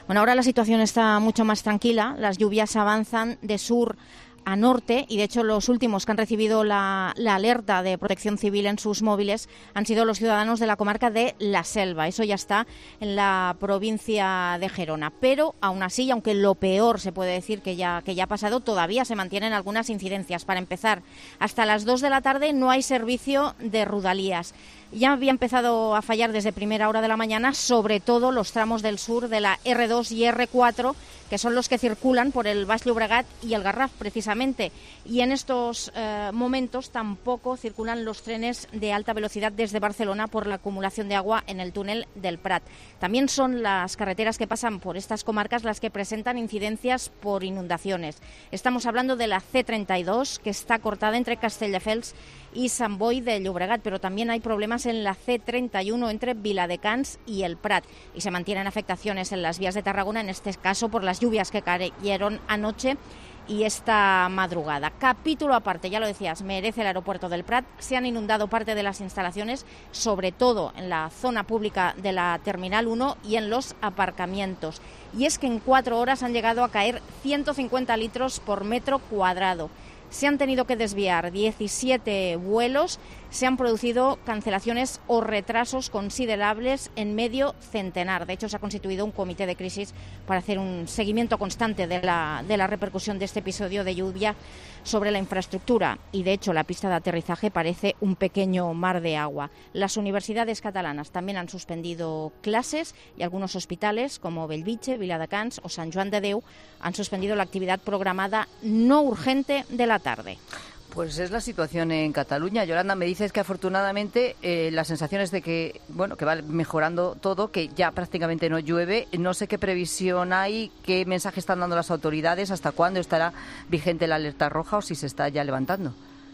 Bueno, ahora la situación está mucho más tranquila. Las lluvias avanzan de sur a norte y, de hecho, los últimos que han recibido la, la alerta de protección civil en sus móviles han sido los ciudadanos de la comarca de La Selva. Eso ya está en la provincia de Gerona. Pero, aún así, aunque lo peor se puede decir que ya, que ya ha pasado, todavía se mantienen algunas incidencias. Para empezar, hasta las dos de la tarde no hay servicio de Rodalías. Ya había empezado a fallar desde primera hora de la mañana, sobre todo los tramos del sur de la erre dos y erre cuatro, que son los que circulan por el Baix Llobregat y el Garraf, precisamente. Y en estos eh, momentos tampoco circulan los trenes de alta velocidad desde Barcelona por la acumulación de agua en el túnel del Prat. También son las carreteras que pasan por estas comarcas las que presentan incidencias por inundaciones. Estamos hablando de la ce treinta y dos, que está cortada entre Castelldefels y Sant Boi de Llobregat, pero también hay problemas en la ce treinta y uno entre Viladecans y el Prat, y se mantienen afectaciones en las vías de Tarragona, en este caso por las lluvias que cayeron anoche y esta madrugada. Capítulo aparte, ya lo decías, merece el aeropuerto del Prat. Se han inundado parte de las instalaciones, sobre todo en la zona pública de la Terminal uno y en los aparcamientos. Y es que en cuatro horas han llegado a caer ciento cincuenta litros por metro cuadrado. Se han tenido que desviar diecisiete vuelos, se han producido cancelaciones o retrasos considerables en medio centenar. De hecho, se ha constituido un comité de crisis para hacer un seguimiento constante de la, de la repercusión de este episodio de lluvia sobre la infraestructura. Y, de hecho, la pista de aterrizaje parece un pequeño mar de agua. Las universidades catalanas también han suspendido clases y algunos hospitales, como Bellvitge, Viladecans o Sant Joan de Déu, han suspendido la actividad programada no urgente de la tarde. Pues es la situación en Cataluña. Yolanda, me dices que afortunadamente eh, la sensación es de que, bueno, que va mejorando todo, que ya prácticamente no llueve. No sé qué previsión hay, qué mensaje están dando las autoridades, hasta cuándo estará vigente la alerta roja o si se está ya levantando.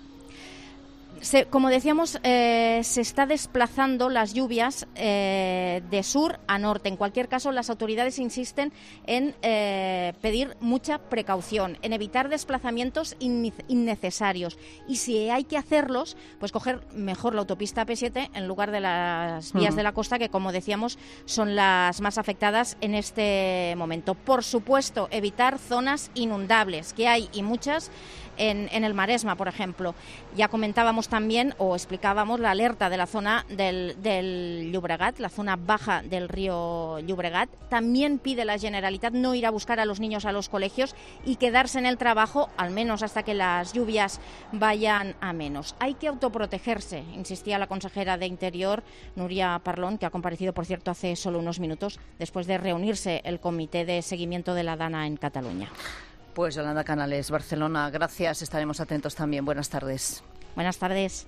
Se, como decíamos, eh, se está desplazando las lluvias eh, de sur a norte. En cualquier caso, las autoridades insisten en eh, pedir mucha precaución, en evitar desplazamientos in, innecesarios. Y si hay que hacerlos, pues coger mejor la autopista pe siete en lugar de las vías uh-huh. de la costa, que, como decíamos, son las más afectadas en este momento. Por supuesto, evitar zonas inundables, que hay y muchas en, en el Maresma, por ejemplo. Ya comentábamos también, o explicábamos, la alerta de la zona del, del Llobregat, la zona baja del río Llobregat. También pide la Generalitat no ir a buscar a los niños a los colegios y quedarse en el trabajo, al menos hasta que las lluvias vayan a menos. Hay que autoprotegerse, insistía la consejera de Interior, Núria Parlon, que ha comparecido, por cierto, hace solo unos minutos, después de reunirse el Comité de Seguimiento de la Dana en Cataluña. Pues Yolanda Canales, Barcelona, gracias. Estaremos atentos también. Buenas tardes. Buenas tardes.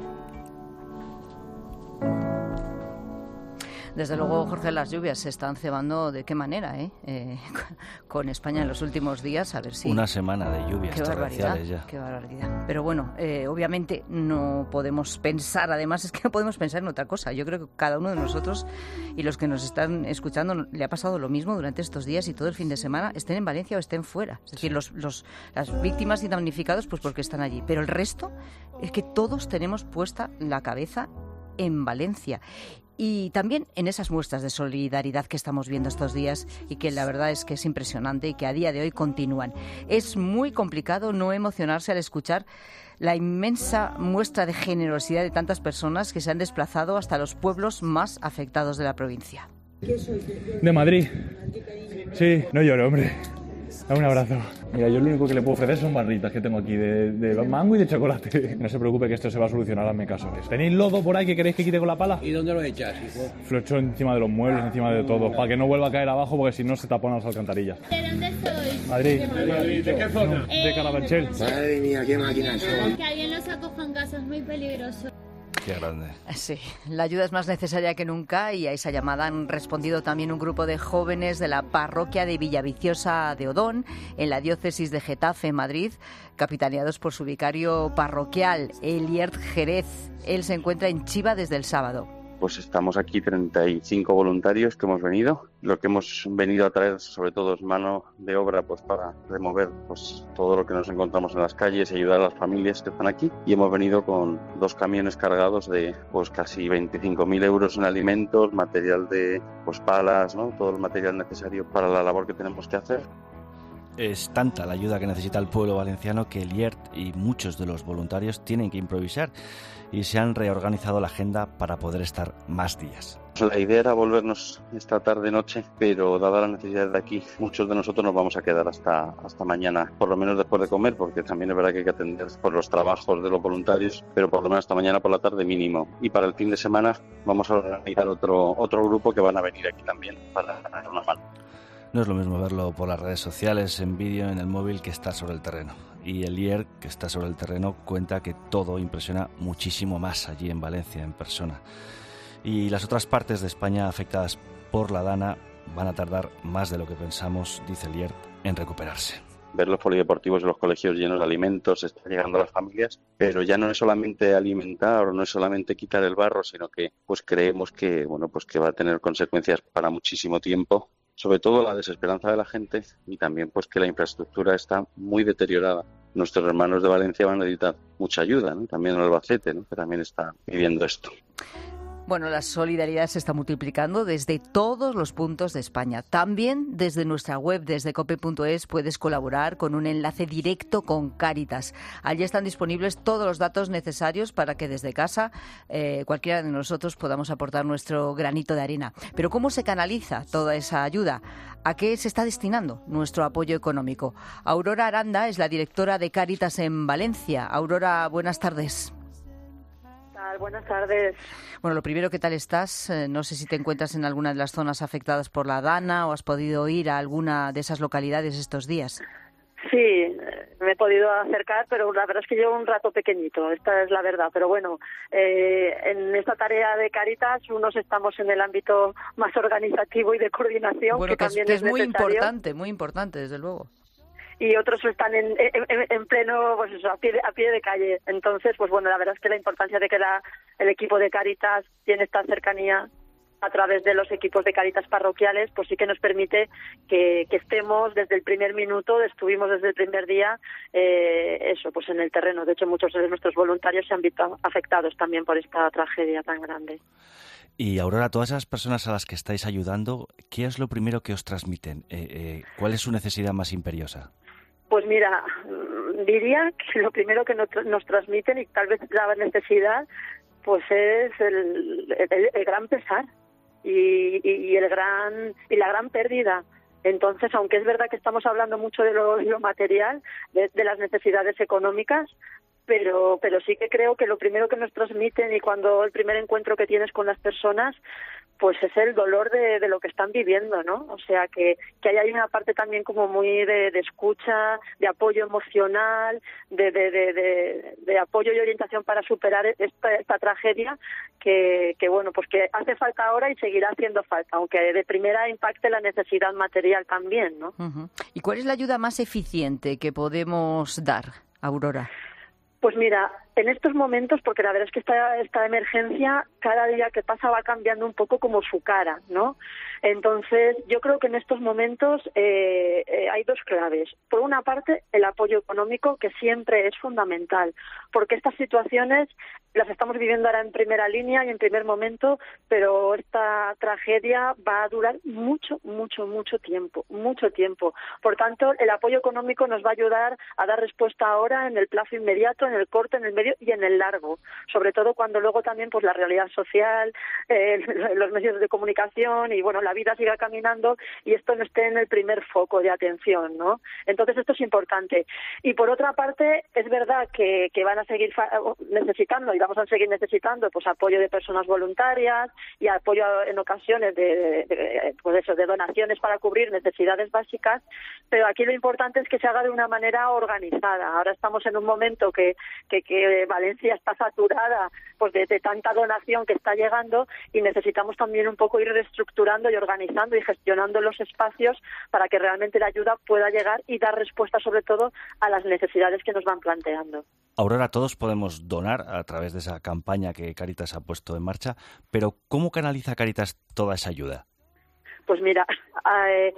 Desde luego, Jorge, las lluvias se están cebando de qué manera, ¿eh? Eh, con España en los últimos días, a ver si... Una semana de lluvias qué barbaridad, ya. Qué barbaridad. Pero bueno, eh, obviamente no podemos pensar, además es que no podemos pensar en otra cosa. Yo creo que cada uno de nosotros y los que nos están escuchando le ha pasado lo mismo durante estos días y todo el fin de semana, estén en Valencia o estén fuera. Es decir, los, los, las víctimas y damnificados, pues porque están allí. Pero el resto es que todos tenemos puesta la cabeza en Valencia. Y también en esas muestras de solidaridad que estamos viendo estos días y que la verdad es que es impresionante y que a día de hoy continúan. Es muy complicado no emocionarse al escuchar la inmensa muestra de generosidad de tantas personas que se han desplazado hasta los pueblos más afectados de la provincia. De Madrid. Sí, no lloro, hombre. Dame un abrazo. Mira, yo lo único que le puedo ofrecer son barritas que tengo aquí de, de mango y de chocolate. No se preocupe que esto se va a solucionar, hazme caso. ¿Tenéis lodo por ahí que queréis que quite con la pala? ¿Y dónde lo echas, hijo? Lo echo encima de los muebles, encima de todo, para que no vuelva a caer abajo porque si no se taponan las alcantarillas. ¿De dónde sois? Madrid. ¿De Madrid? ¿De qué zona? Eh... De Carabanchel. Madre mía, qué máquina soy. Que alguien los acoja en casa es muy peligroso. Qué grande. Sí, la ayuda es más necesaria que nunca y a esa llamada han respondido también un grupo de jóvenes de la parroquia de Villaviciosa de Odón, en la diócesis de Getafe, Madrid, capitaneados por su vicario parroquial, Eliert Jerez. Él se encuentra en Chiva desde el sábado. pues estamos aquí treinta y cinco voluntarios que hemos venido. Lo que hemos venido a traer sobre todo es mano de obra pues para remover pues todo lo que nos encontramos en las calles y ayudar a las familias que están aquí. Y hemos venido con dos camiones cargados de pues casi veinticinco mil euros en alimentos, material de pues palas, ¿no? Todo el material necesario para la labor que tenemos que hacer. Es tanta la ayuda que necesita el pueblo valenciano que el I E R T y muchos de los voluntarios tienen que improvisar y se han reorganizado la agenda para poder estar más días. La idea era volvernos esta tarde-noche, pero dada la necesidad de aquí, muchos de nosotros nos vamos a quedar hasta, hasta mañana, por lo menos después de comer, porque también es verdad que hay que atender por los trabajos de los voluntarios, pero por lo menos hasta mañana por la tarde mínimo. Y para el fin de semana vamos a organizar otro, otro grupo que van a venir aquí también para dar una mano. No es lo mismo verlo por las redes sociales, en vídeo, en el móvil, que estar sobre el terreno. Y el I E R T, que está sobre el terreno, cuenta que todo impresiona muchísimo más allí en Valencia, en persona. Y las otras partes de España afectadas por la Dana van a tardar más de lo que pensamos, dice el I E R T, en recuperarse. Ver los polideportivos y los colegios llenos de alimentos, está llegando a las familias, pero ya no es solamente alimentar o no es solamente quitar el barro, sino que pues creemos que bueno pues que va a tener consecuencias para muchísimo tiempo. Sobre todo la desesperanza de la gente y también pues que la infraestructura está muy deteriorada. Nuestros hermanos de Valencia van a necesitar mucha ayuda, ¿no? También en Albacete, ¿no? Que también está viviendo esto. Bueno, la solidaridad se está multiplicando desde todos los puntos de España. También desde nuestra web, desde cope punto es, puedes colaborar con un enlace directo con Cáritas. Allí están disponibles todos los datos necesarios para que desde casa eh, cualquiera de nosotros podamos aportar nuestro granito de arena. Pero ¿cómo se canaliza toda esa ayuda? ¿A qué se está destinando nuestro apoyo económico? Aurora Aranda es la directora de Cáritas en Valencia. Aurora, buenas tardes. Buenas tardes. Bueno, lo primero, ¿qué tal estás? Eh, no sé si te encuentras en alguna de las zonas afectadas por la Dana o has podido ir a alguna de esas localidades estos días. Sí, me he podido acercar, pero la verdad es que llevo un rato pequeñito, esta es la verdad. Pero bueno, eh, en esta tarea de Cáritas, unos estamos en el ámbito más organizativo y de coordinación, bueno, que, que también es, que es, es muy necesario. importante, muy importante, desde luego. Y otros están en, en, en pleno, pues eso, a pie, de, a pie de calle. Entonces, pues bueno, la verdad es que la importancia de que la, el equipo de Cáritas tiene esta cercanía a través de los equipos de Cáritas parroquiales, pues sí que nos permite que, que estemos desde el primer minuto, estuvimos desde el primer día, eh, eso, pues en el terreno. De hecho, muchos de nuestros voluntarios se han visto afectados también por esta tragedia tan grande. Y Aurora, todas esas personas a las que estáis ayudando, ¿qué es lo primero que os transmiten? Eh, eh, ¿Cuál es su necesidad más imperiosa? Pues mira, diría que lo primero que nos, nos transmiten, y tal vez la necesidad, pues es el, el, el gran pesar y, y, y el gran y la gran pérdida. Entonces, aunque es verdad que estamos hablando mucho de lo, de lo material, de, de las necesidades económicas, pero pero sí que creo que lo primero que nos transmiten, y cuando el primer encuentro que tienes con las personas, pues es el dolor de, de lo que están viviendo, ¿no? O sea, que, que ahí hay una parte también como muy de, de escucha, de apoyo emocional, de, de, de, de, de apoyo y orientación para superar esta, esta tragedia que, que, bueno, pues que hace falta ahora y seguirá haciendo falta, aunque de primera impacte la necesidad material también, ¿no? Uh-huh. ¿Y cuál es la ayuda más eficiente que podemos dar, Aurora? Pues mira, en estos momentos, porque la verdad es que esta, esta emergencia, cada día que pasa va cambiando un poco como su cara, ¿no? Entonces, yo creo que en estos momentos eh, eh, hay dos claves. Por una parte, el apoyo económico, que siempre es fundamental, porque estas situaciones las estamos viviendo ahora en primera línea y en primer momento, pero esta tragedia va a durar mucho, mucho, mucho tiempo, mucho tiempo. Por tanto, el apoyo económico nos va a ayudar a dar respuesta ahora en el plazo inmediato, en el corto, en el medio y en el largo, sobre todo cuando luego también pues la realidad social, eh, los medios de comunicación y bueno, la vida siga caminando y esto no esté en el primer foco de atención, ¿no? Entonces esto es importante. Y por otra parte, es verdad que, que van a seguir necesitando y vamos a seguir necesitando pues apoyo de personas voluntarias y apoyo en ocasiones de, de, de pues eso, de donaciones para cubrir necesidades básicas, pero aquí lo importante es que se haga de una manera organizada. Ahora estamos en un momento que, que, que eh, Valencia está saturada pues de, de tanta donación que está llegando y necesitamos también un poco ir reestructurando y organizando y gestionando los espacios para que realmente la ayuda pueda llegar y dar respuesta sobre todo a las necesidades que nos van planteando. Aurora, todos podemos donar a través de esa campaña que Cáritas ha puesto en marcha, pero ¿cómo canaliza Cáritas toda esa ayuda? Pues mira, eh,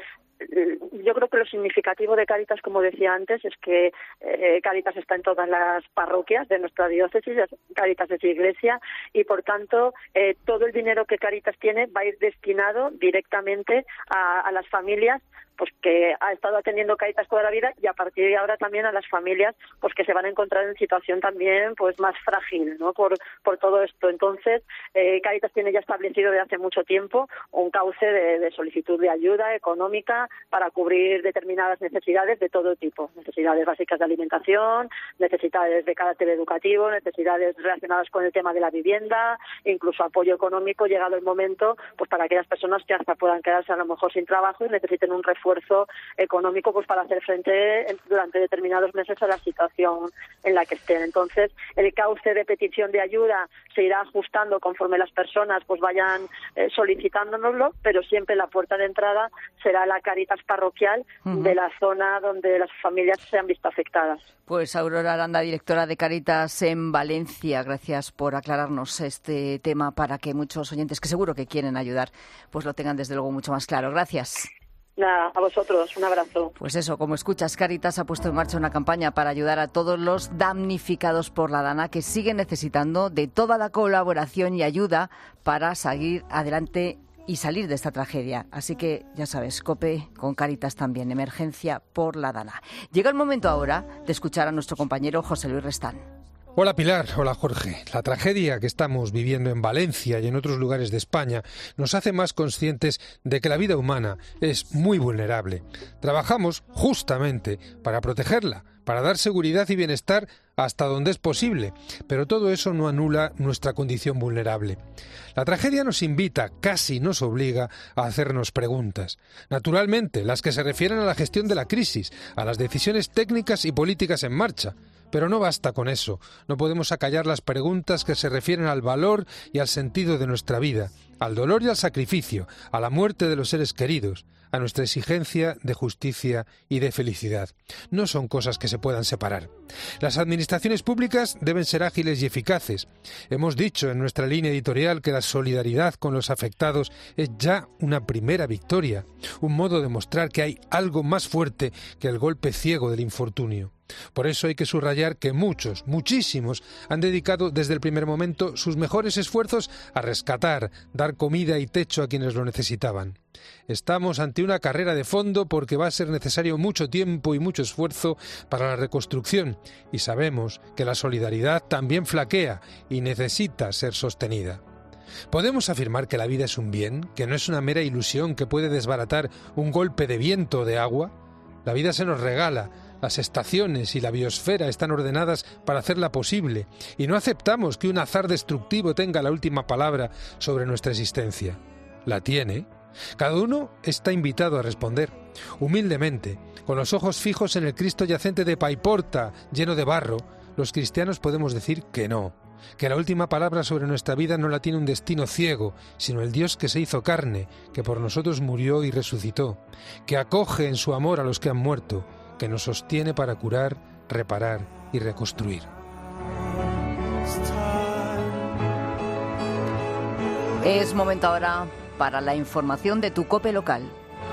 yo creo que lo significativo de Cáritas, como decía antes, es que eh, Cáritas está en todas las parroquias de nuestra diócesis, Cáritas es iglesia, y por tanto eh, todo el dinero que Cáritas tiene va a ir destinado directamente a, a las familias pues que ha estado atendiendo Cáritas toda la vida y a partir de ahora también a las familias pues que se van a encontrar en situación también pues más frágil, ¿no? por por todo esto. Entonces eh, Cáritas tiene ya establecido desde hace mucho tiempo un cauce de, de solicitud de ayuda económica para cubrir determinadas necesidades de todo tipo, necesidades básicas de alimentación, necesidades de carácter educativo, necesidades relacionadas con el tema de la vivienda, incluso apoyo económico llegado el momento pues para aquellas personas que hasta puedan quedarse a lo mejor sin trabajo y necesiten un refuerzo económico pues para hacer frente durante determinados meses a la situación en la que estén. Entonces, el cauce de petición de ayuda se irá ajustando conforme las personas pues vayan eh, solicitándonoslo, pero siempre la puerta de entrada será la Cáritas parroquial uh-huh. de la zona donde las familias se han visto afectadas. Pues Aurora Aranda, directora de Cáritas en Valencia, gracias por aclararnos este tema para que muchos oyentes que seguro que quieren ayudar pues lo tengan desde luego mucho más claro. Gracias. Nada, a vosotros, un abrazo. Pues eso, como escuchas, Cáritas ha puesto en marcha una campaña para ayudar a todos los damnificados por la Dana que siguen necesitando de toda la colaboración y ayuda para seguir adelante y salir de esta tragedia. Así que, ya sabes, COPE con Cáritas también, emergencia por la Dana. Llega el momento ahora de escuchar a nuestro compañero José Luis Restán. Hola Pilar, hola Jorge. La tragedia que estamos viviendo en Valencia y en otros lugares de España nos hace más conscientes de que la vida humana es muy vulnerable. Trabajamos justamente para protegerla, para dar seguridad y bienestar hasta donde es posible, pero todo eso no anula nuestra condición vulnerable. La tragedia nos invita, casi nos obliga a hacernos preguntas. Naturalmente, las que se refieren a la gestión de la crisis, a las decisiones técnicas y políticas en marcha. Pero no basta con eso. No podemos acallar las preguntas que se refieren al valor y al sentido de nuestra vida, al dolor y al sacrificio, a la muerte de los seres queridos, a nuestra exigencia de justicia y de felicidad. No son cosas que se puedan separar. Las administraciones públicas deben ser ágiles y eficaces. Hemos dicho en nuestra línea editorial que la solidaridad con los afectados es ya una primera victoria, un modo de mostrar que hay algo más fuerte que el golpe ciego del infortunio. Por eso hay que subrayar que muchos, muchísimos, han dedicado desde el primer momento sus mejores esfuerzos a rescatar, dar comida y techo a quienes lo necesitaban. Estamos ante una carrera de fondo porque va a ser necesario mucho tiempo y mucho esfuerzo para la reconstrucción y sabemos que la solidaridad también flaquea y necesita ser sostenida. ¿Podemos afirmar que la vida es un bien, que no es una mera ilusión que puede desbaratar un golpe de viento o de agua? La vida se nos regala. Las estaciones y la biosfera están ordenadas para hacerla posible y no aceptamos que un azar destructivo tenga la última palabra sobre nuestra existencia. ¿La tiene? Cada uno está invitado a responder, humildemente, con los ojos fijos en el Cristo yacente de Paiporta, lleno de barro. Los cristianos podemos decir que no, que la última palabra sobre nuestra vida no la tiene un destino ciego, sino el Dios que se hizo carne, que por nosotros murió y resucitó, que acoge en su amor a los que han muerto, que nos sostiene para curar, reparar y reconstruir. Es momento ahora para la información de tu COPE local.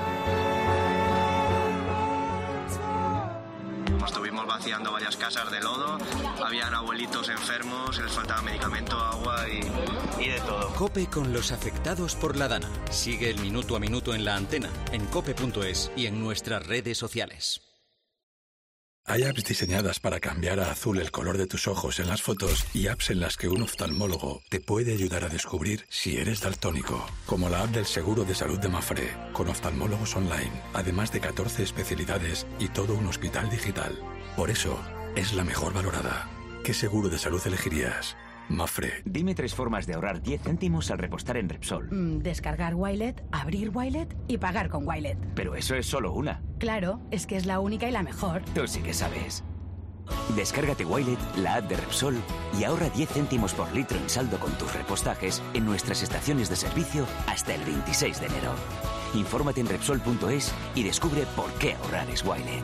Estuvimos vaciando varias casas de lodo, habían abuelitos enfermos, les faltaba medicamento, agua y, y de todo. COPE con los afectados por la Dana. Sigue el minuto a minuto en la antena, en cope punto es y en nuestras redes sociales. Hay apps diseñadas para cambiar a azul el color de tus ojos en las fotos y apps en las que un oftalmólogo te puede ayudar a descubrir si eres daltónico, como la app del Seguro de Salud de Mafre, con oftalmólogos online, además de catorce especialidades y todo un hospital digital. Por eso, es la mejor valorada. ¿Qué seguro de salud elegirías? Mafre. Dime tres formas de ahorrar diez céntimos al repostar en Repsol. Mm, descargar Wilet, abrir Wilet y pagar con Wilet. Pero eso es solo una. Claro, es que es la única y la mejor. Tú sí que sabes. Descárgate Wilet, la app de Repsol, y ahorra diez céntimos por litro en saldo con tus repostajes en nuestras estaciones de servicio hasta el veintiséis de enero. Infórmate en Repsol punto es y descubre por qué ahorrar es Wilet.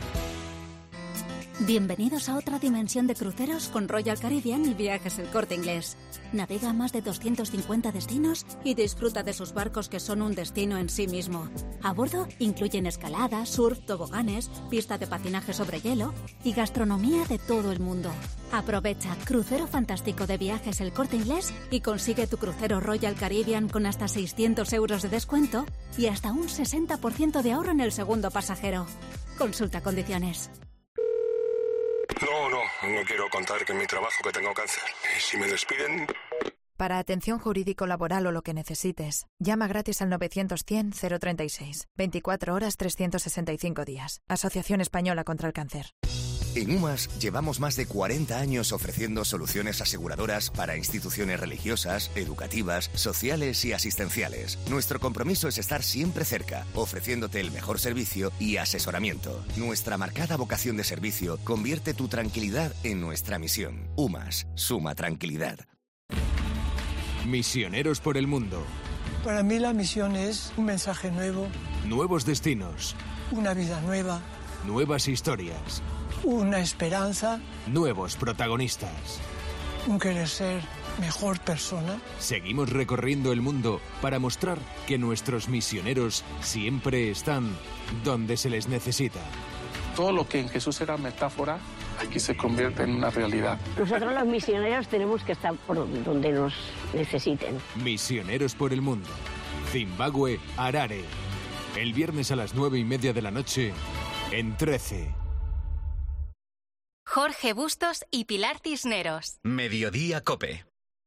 Bienvenidos a otra dimensión de cruceros con Royal Caribbean y Viajes El Corte Inglés. Navega a más de doscientos cincuenta destinos y disfruta de sus barcos que son un destino en sí mismo. A bordo incluyen escalada, surf, toboganes, pista de patinaje sobre hielo y gastronomía de todo el mundo. Aprovecha Crucero Fantástico de Viajes El Corte Inglés y consigue tu crucero Royal Caribbean con hasta seiscientos euros de descuento y hasta un sesenta por ciento de ahorro en el segundo pasajero. Consulta condiciones. No, no, no quiero contar que en mi trabajo que tengo cáncer. Y si me despiden... Para atención jurídico-laboral o lo que necesites, llama gratis al novecientos cien cero treinta y seis. veinticuatro horas trescientos sesenta y cinco días. Asociación Española contra el Cáncer. En UMAS llevamos más de cuarenta años ofreciendo soluciones aseguradoras para instituciones religiosas, educativas, sociales y asistenciales. Nuestro compromiso es estar siempre cerca, ofreciéndote el mejor servicio y asesoramiento. Nuestra marcada vocación de servicio convierte tu tranquilidad en nuestra misión. UMAS, suma tranquilidad. Misioneros por el mundo. Para mí la misión es un mensaje nuevo. Nuevos destinos. Una vida nueva. Nuevas historias. Una esperanza. Nuevos protagonistas. Un querer ser mejor persona. Seguimos recorriendo el mundo para mostrar que nuestros misioneros siempre están donde se les necesita. Todo lo que en Jesús era metáfora, aquí se convierte en una realidad. Nosotros los misioneros tenemos que estar por donde nos necesiten. Misioneros por el mundo. Zimbabue, Harare. El viernes a las nueve y media de la noche en trece. Jorge Bustos y Pilar Cisneros. Mediodía Cope.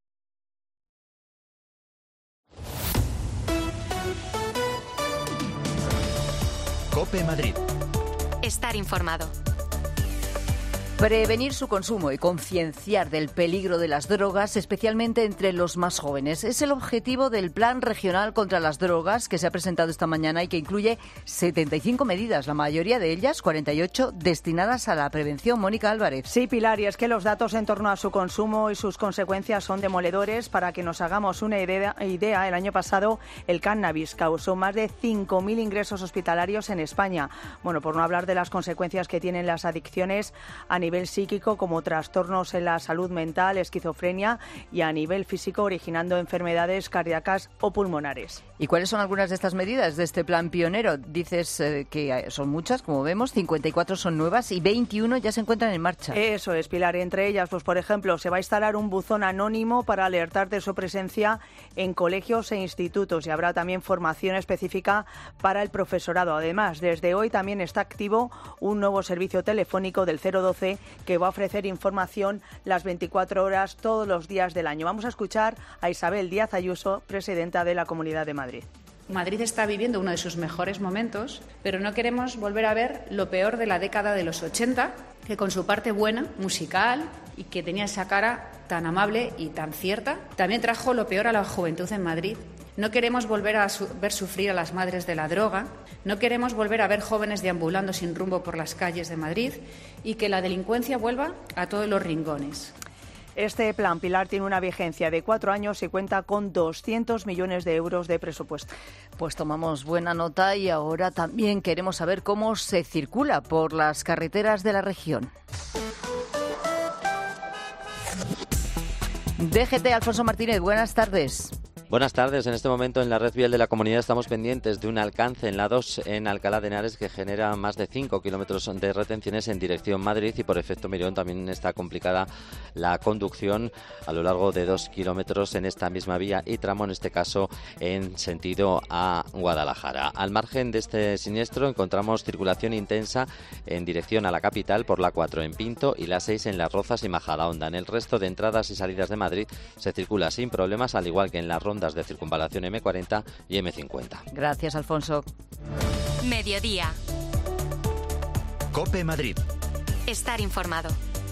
Cope Madrid. Estar informado. Prevenir su consumo y concienciar del peligro de las drogas, especialmente entre los más jóvenes. Es el objetivo del Plan Regional contra las Drogas que se ha presentado esta mañana y que incluye setenta y cinco medidas, la mayoría de ellas, cuarenta y ocho, destinadas a la prevención. Mónica Álvarez. Sí, Pilar, y es que los datos en torno a su consumo y sus consecuencias son demoledores. Para que nos hagamos una idea, idea el año pasado el cannabis causó más de cinco mil ingresos hospitalarios en España. Bueno, por no hablar de las consecuencias que tienen las adicciones a nivel psíquico, como trastornos en la salud mental, esquizofrenia, y a nivel físico, originando enfermedades cardíacas o pulmonares. ¿Y cuáles son algunas de estas medidas de este plan pionero? Dices eh, que son muchas, como vemos, cincuenta y cuatro son nuevas y veintiuno ya se encuentran en marcha. Eso es, Pilar. Entre ellas, pues por ejemplo, se va a instalar un buzón anónimo para alertar de su presencia en colegios e institutos, y habrá también formación específica para el profesorado. Además, desde hoy también está activo un nuevo servicio telefónico del cero doce que va a ofrecer información las veinticuatro horas todos los días del año. Vamos a escuchar a Isabel Díaz Ayuso, presidenta de la Comunidad de Madrid. Madrid está viviendo uno de sus mejores momentos, pero no queremos volver a ver lo peor de la década de los ochenta, que con su parte buena, musical, y que tenía esa cara tan amable y tan cierta, también trajo lo peor a la juventud en Madrid. No queremos volver a su- ver sufrir a las madres de la droga, no queremos volver a ver jóvenes deambulando sin rumbo por las calles de Madrid y que la delincuencia vuelva a todos los rincones. Este plan, Pilar, tiene una vigencia de cuatro años y cuenta con doscientos millones de euros de presupuesto. Pues tomamos buena nota y ahora también queremos saber cómo se circula por las carreteras de la región. D G T, Alfonso Martínez, buenas tardes. Buenas tardes. En este momento en la red vial de la comunidad estamos pendientes de un alcance en la dos en Alcalá de Henares que genera más de cinco kilómetros de retenciones en dirección Madrid, y por efecto Mirón también está complicada la conducción a lo largo de dos kilómetros en esta misma vía y tramo, en este caso en sentido a Guadalajara. Al margen de este siniestro encontramos circulación intensa en dirección a la capital por la cuatro en Pinto y la seis en Las Rozas y Majadahonda. En el resto de entradas y salidas de Madrid se circula sin problemas, al igual que en las rondas de circunvalación eme cuarenta y eme cincuenta. Gracias, Alfonso. Mediodía. Cope Madrid. Estar informado.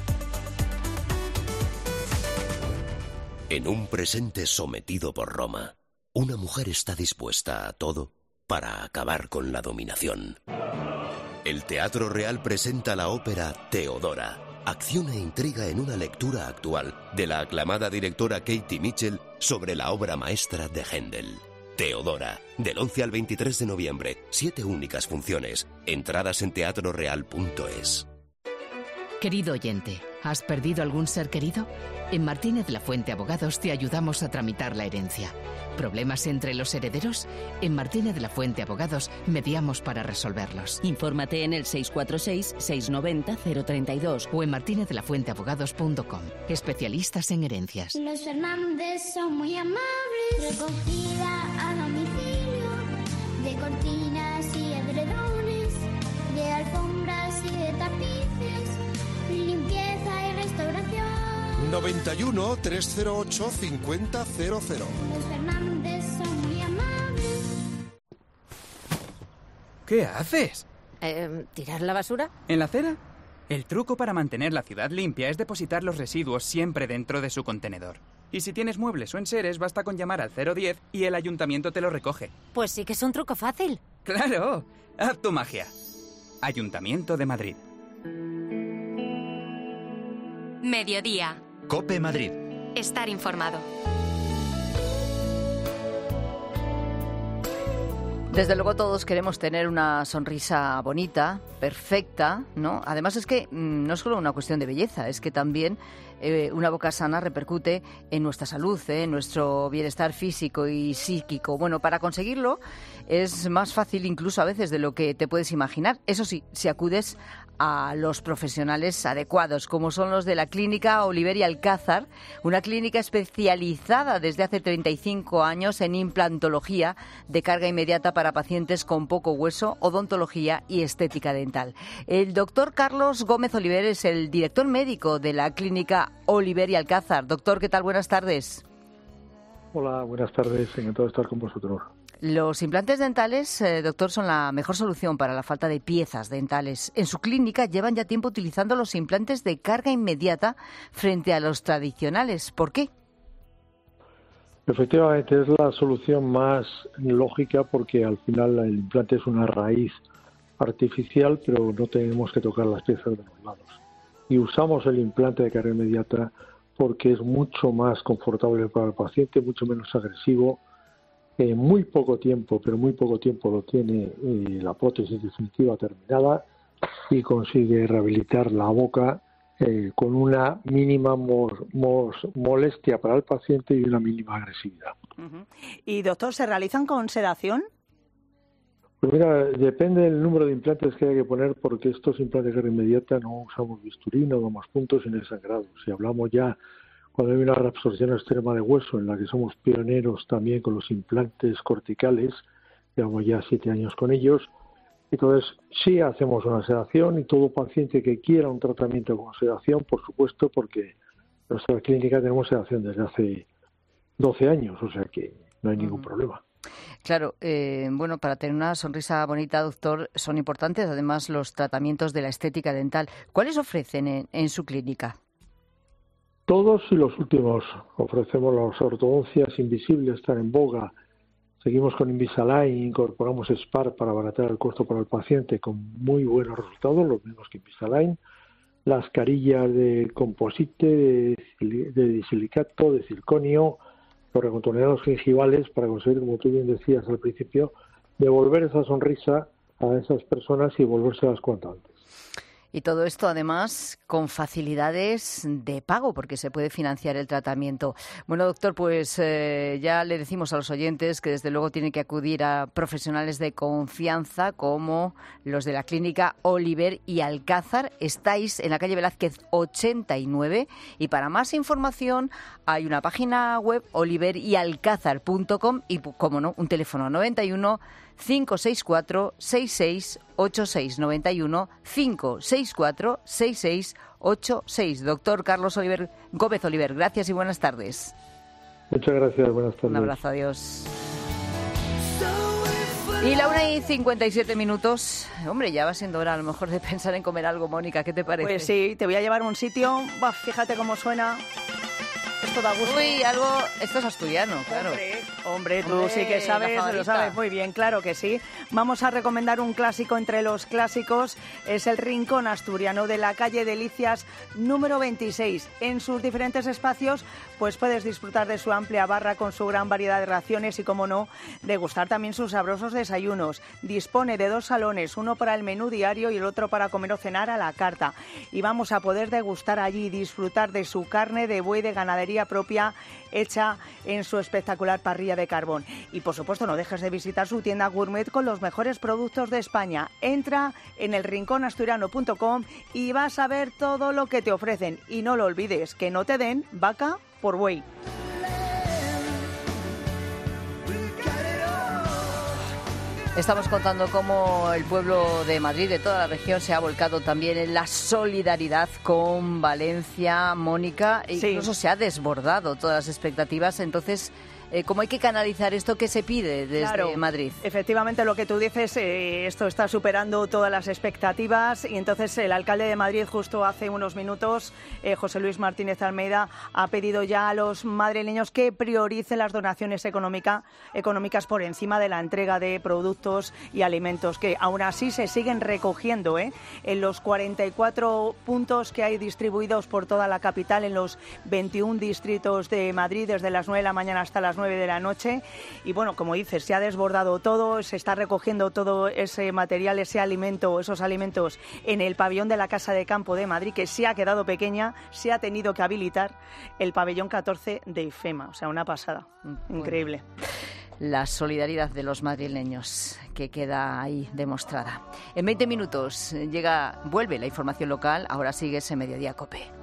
En un presente sometido por Roma, una mujer está dispuesta a todo para acabar con la dominación. El Teatro Real presenta la ópera Teodora, acción e intriga en una lectura actual de la aclamada directora Katie Mitchell sobre la obra maestra de Händel. Teodora, del once al veintitrés de noviembre, siete únicas funciones. Entradas en teatro real punto es. Querido oyente, ¿has perdido algún ser querido? En Martínez La Fuente Abogados te ayudamos a tramitar la herencia. ¿Problemas entre los herederos? En Martínez La Fuente Abogados mediamos para resolverlos. Infórmate en el seis cuatro seis, seis nueve cero, cero tres dos o en martinez de la fuente abogados punto com. Especialistas en herencias. Los Fernández son muy amables. Recogida a domicilio de cortinas y edredones, de alfombras y de tapices, limpieza y restauración. noventa y uno, trescientos ocho, cincuenta cero cero. Los Fernández son muy amables. ¿Qué haces? Eh, ¿Tirar la basura? ¿En la acera? El truco para mantener la ciudad limpia es depositar los residuos siempre dentro de su contenedor. Y si tienes muebles o enseres, basta con llamar al cero diez y el ayuntamiento te lo recoge. Pues sí que es un truco fácil. ¡Claro! Haz tu magia. Ayuntamiento de Madrid. Mediodía. COPE Madrid. Estar informado. Desde luego todos queremos tener una sonrisa bonita, perfecta, ¿no? Además es que mmm, no es solo una cuestión de belleza, es que también eh, una boca sana repercute en nuestra salud, ¿eh? En nuestro bienestar físico y psíquico. Bueno, para conseguirlo es más fácil incluso a veces de lo que te puedes imaginar. Eso sí, si acudes a los profesionales adecuados, como son los de la Clínica Oliver y Alcázar, una clínica especializada desde hace treinta y cinco años en implantología de carga inmediata para pacientes con poco hueso, odontología y estética dental. El doctor Carlos Gómez Oliver es el director médico de la Clínica Oliver y Alcázar. Doctor, ¿qué tal? Buenas tardes. Hola, buenas tardes. Encantado de estar con vosotros. Los implantes dentales, eh, doctor, son la mejor solución para la falta de piezas dentales. En su clínica llevan ya tiempo utilizando los implantes de carga inmediata frente a los tradicionales. ¿Por qué? Efectivamente, es la solución más lógica porque al final el implante es una raíz artificial, pero no tenemos que tocar las piezas de los lados. Y usamos el implante de carga inmediata porque es mucho más confortable para el paciente, mucho menos agresivo. En muy poco tiempo, pero muy poco tiempo lo tiene eh, la prótesis definitiva terminada y consigue rehabilitar la boca eh, con una mínima mos, mos, molestia para el paciente y una mínima agresividad. Uh-huh. Y doctor, ¿se realizan con sedación? Pues mira, depende del número de implantes que hay que poner porque estos implantes de carga inmediata no usamos bisturí, no damos puntos en el sangrado. Si hablamos ya cuando hay una reabsorción extrema de hueso, en la que somos pioneros también con los implantes corticales, llevamos ya siete años con ellos, entonces sí hacemos una sedación y todo paciente que quiera un tratamiento con sedación, por supuesto, porque en nuestra clínica tenemos sedación desde hace doce años, o sea que no hay ningún uh-huh. problema. Claro, eh, bueno, para tener una sonrisa bonita, doctor, son importantes además los tratamientos de la estética dental. ¿Cuáles ofrecen en, en su clínica? Todos y los últimos. Ofrecemos las ortodoncias invisibles, están en boga. Seguimos con Invisalign, incorporamos Spar para abaratar el costo para el paciente con muy buenos resultados, los mismos que Invisalign. Las carillas de composite, de, de silicato, de circonio, los recontorneados gingivales para conseguir, como tú bien decías al principio, devolver esa sonrisa a esas personas y volvérselas cuanto antes. Y todo esto, además, con facilidades de pago, porque se puede financiar el tratamiento. Bueno, doctor, pues eh, ya le decimos a los oyentes que desde luego tienen que acudir a profesionales de confianza como los de la Clínica Oliver y Alcázar. Estáis en la calle Velázquez ochenta y nueve y para más información hay una página web oliver y alcázar punto com y, como no, un teléfono noventa y uno, cinco seis cuatro, seis seis ocho seis, noventa y uno, cinco seis cuatro, seis seis ocho seis. Doctor Carlos Oliver, Gómez Oliver, gracias y buenas tardes. Muchas gracias, buenas tardes. Un abrazo, adiós. Y la una y cincuenta y siete minutos. Hombre, ya va siendo hora a lo mejor de pensar en comer algo, Mónica, ¿qué te parece? Pues sí, te voy a llevar a un sitio, bah, fíjate cómo suena. esto da gusto. Uy, algo... Esto es asturiano, claro. Hombre, hombre tú Hombre, sí que sabes, la lo favorita. sabes muy bien, claro que sí. Vamos a recomendar un clásico entre los clásicos. Es el Rincón Asturiano de la calle Delicias número veintiséis. En sus diferentes espacios pues puedes disfrutar de su amplia barra con su gran variedad de raciones y, como no, degustar también sus sabrosos desayunos. Dispone de dos salones, uno para el menú diario y el otro para comer o cenar a la carta. Y vamos a poder degustar allí y disfrutar de su carne de buey de ganadería propia hecha en su espectacular parrilla de carbón. Y, por supuesto, no dejes de visitar su tienda gourmet con los mejores productos de España. Entra en el rincón asturiano punto com y vas a ver todo lo que te ofrecen. Y no lo olvides, que no te den vaca por buey. Estamos contando cómo el pueblo de Madrid, de toda la región, se ha volcado también en la solidaridad con Valencia, Mónica, e Sí. incluso se ha desbordado todas las expectativas. Entonces, eh, ¿cómo hay que canalizar esto que se pide desde Claro, Madrid? Efectivamente, lo que tú dices, eh, esto está superando todas las expectativas y entonces el alcalde de Madrid, justo hace unos minutos, eh, José Luis Martínez Almeida, ha pedido ya a los madrileños que prioricen las donaciones económica, económicas por encima de la entrega de productos y alimentos, que aún así se siguen recogiendo ¿eh? en los cuarenta y cuatro puntos que hay distribuidos por toda la capital, en los veintiún distritos de Madrid, desde las nueve de la mañana hasta las nueve de la noche. Y bueno, como dices, se ha desbordado todo, se está recogiendo todo ese material, ese alimento, esos alimentos en el pabellón de la Casa de Campo de Madrid, que se ha quedado pequeña, se ha tenido que habilitar el pabellón catorce de IFEMA. O sea, una pasada. Increíble. La solidaridad de los madrileños que queda ahí demostrada. En veinte minutos llega, vuelve la información local, ahora sigue ese Mediodía COPE.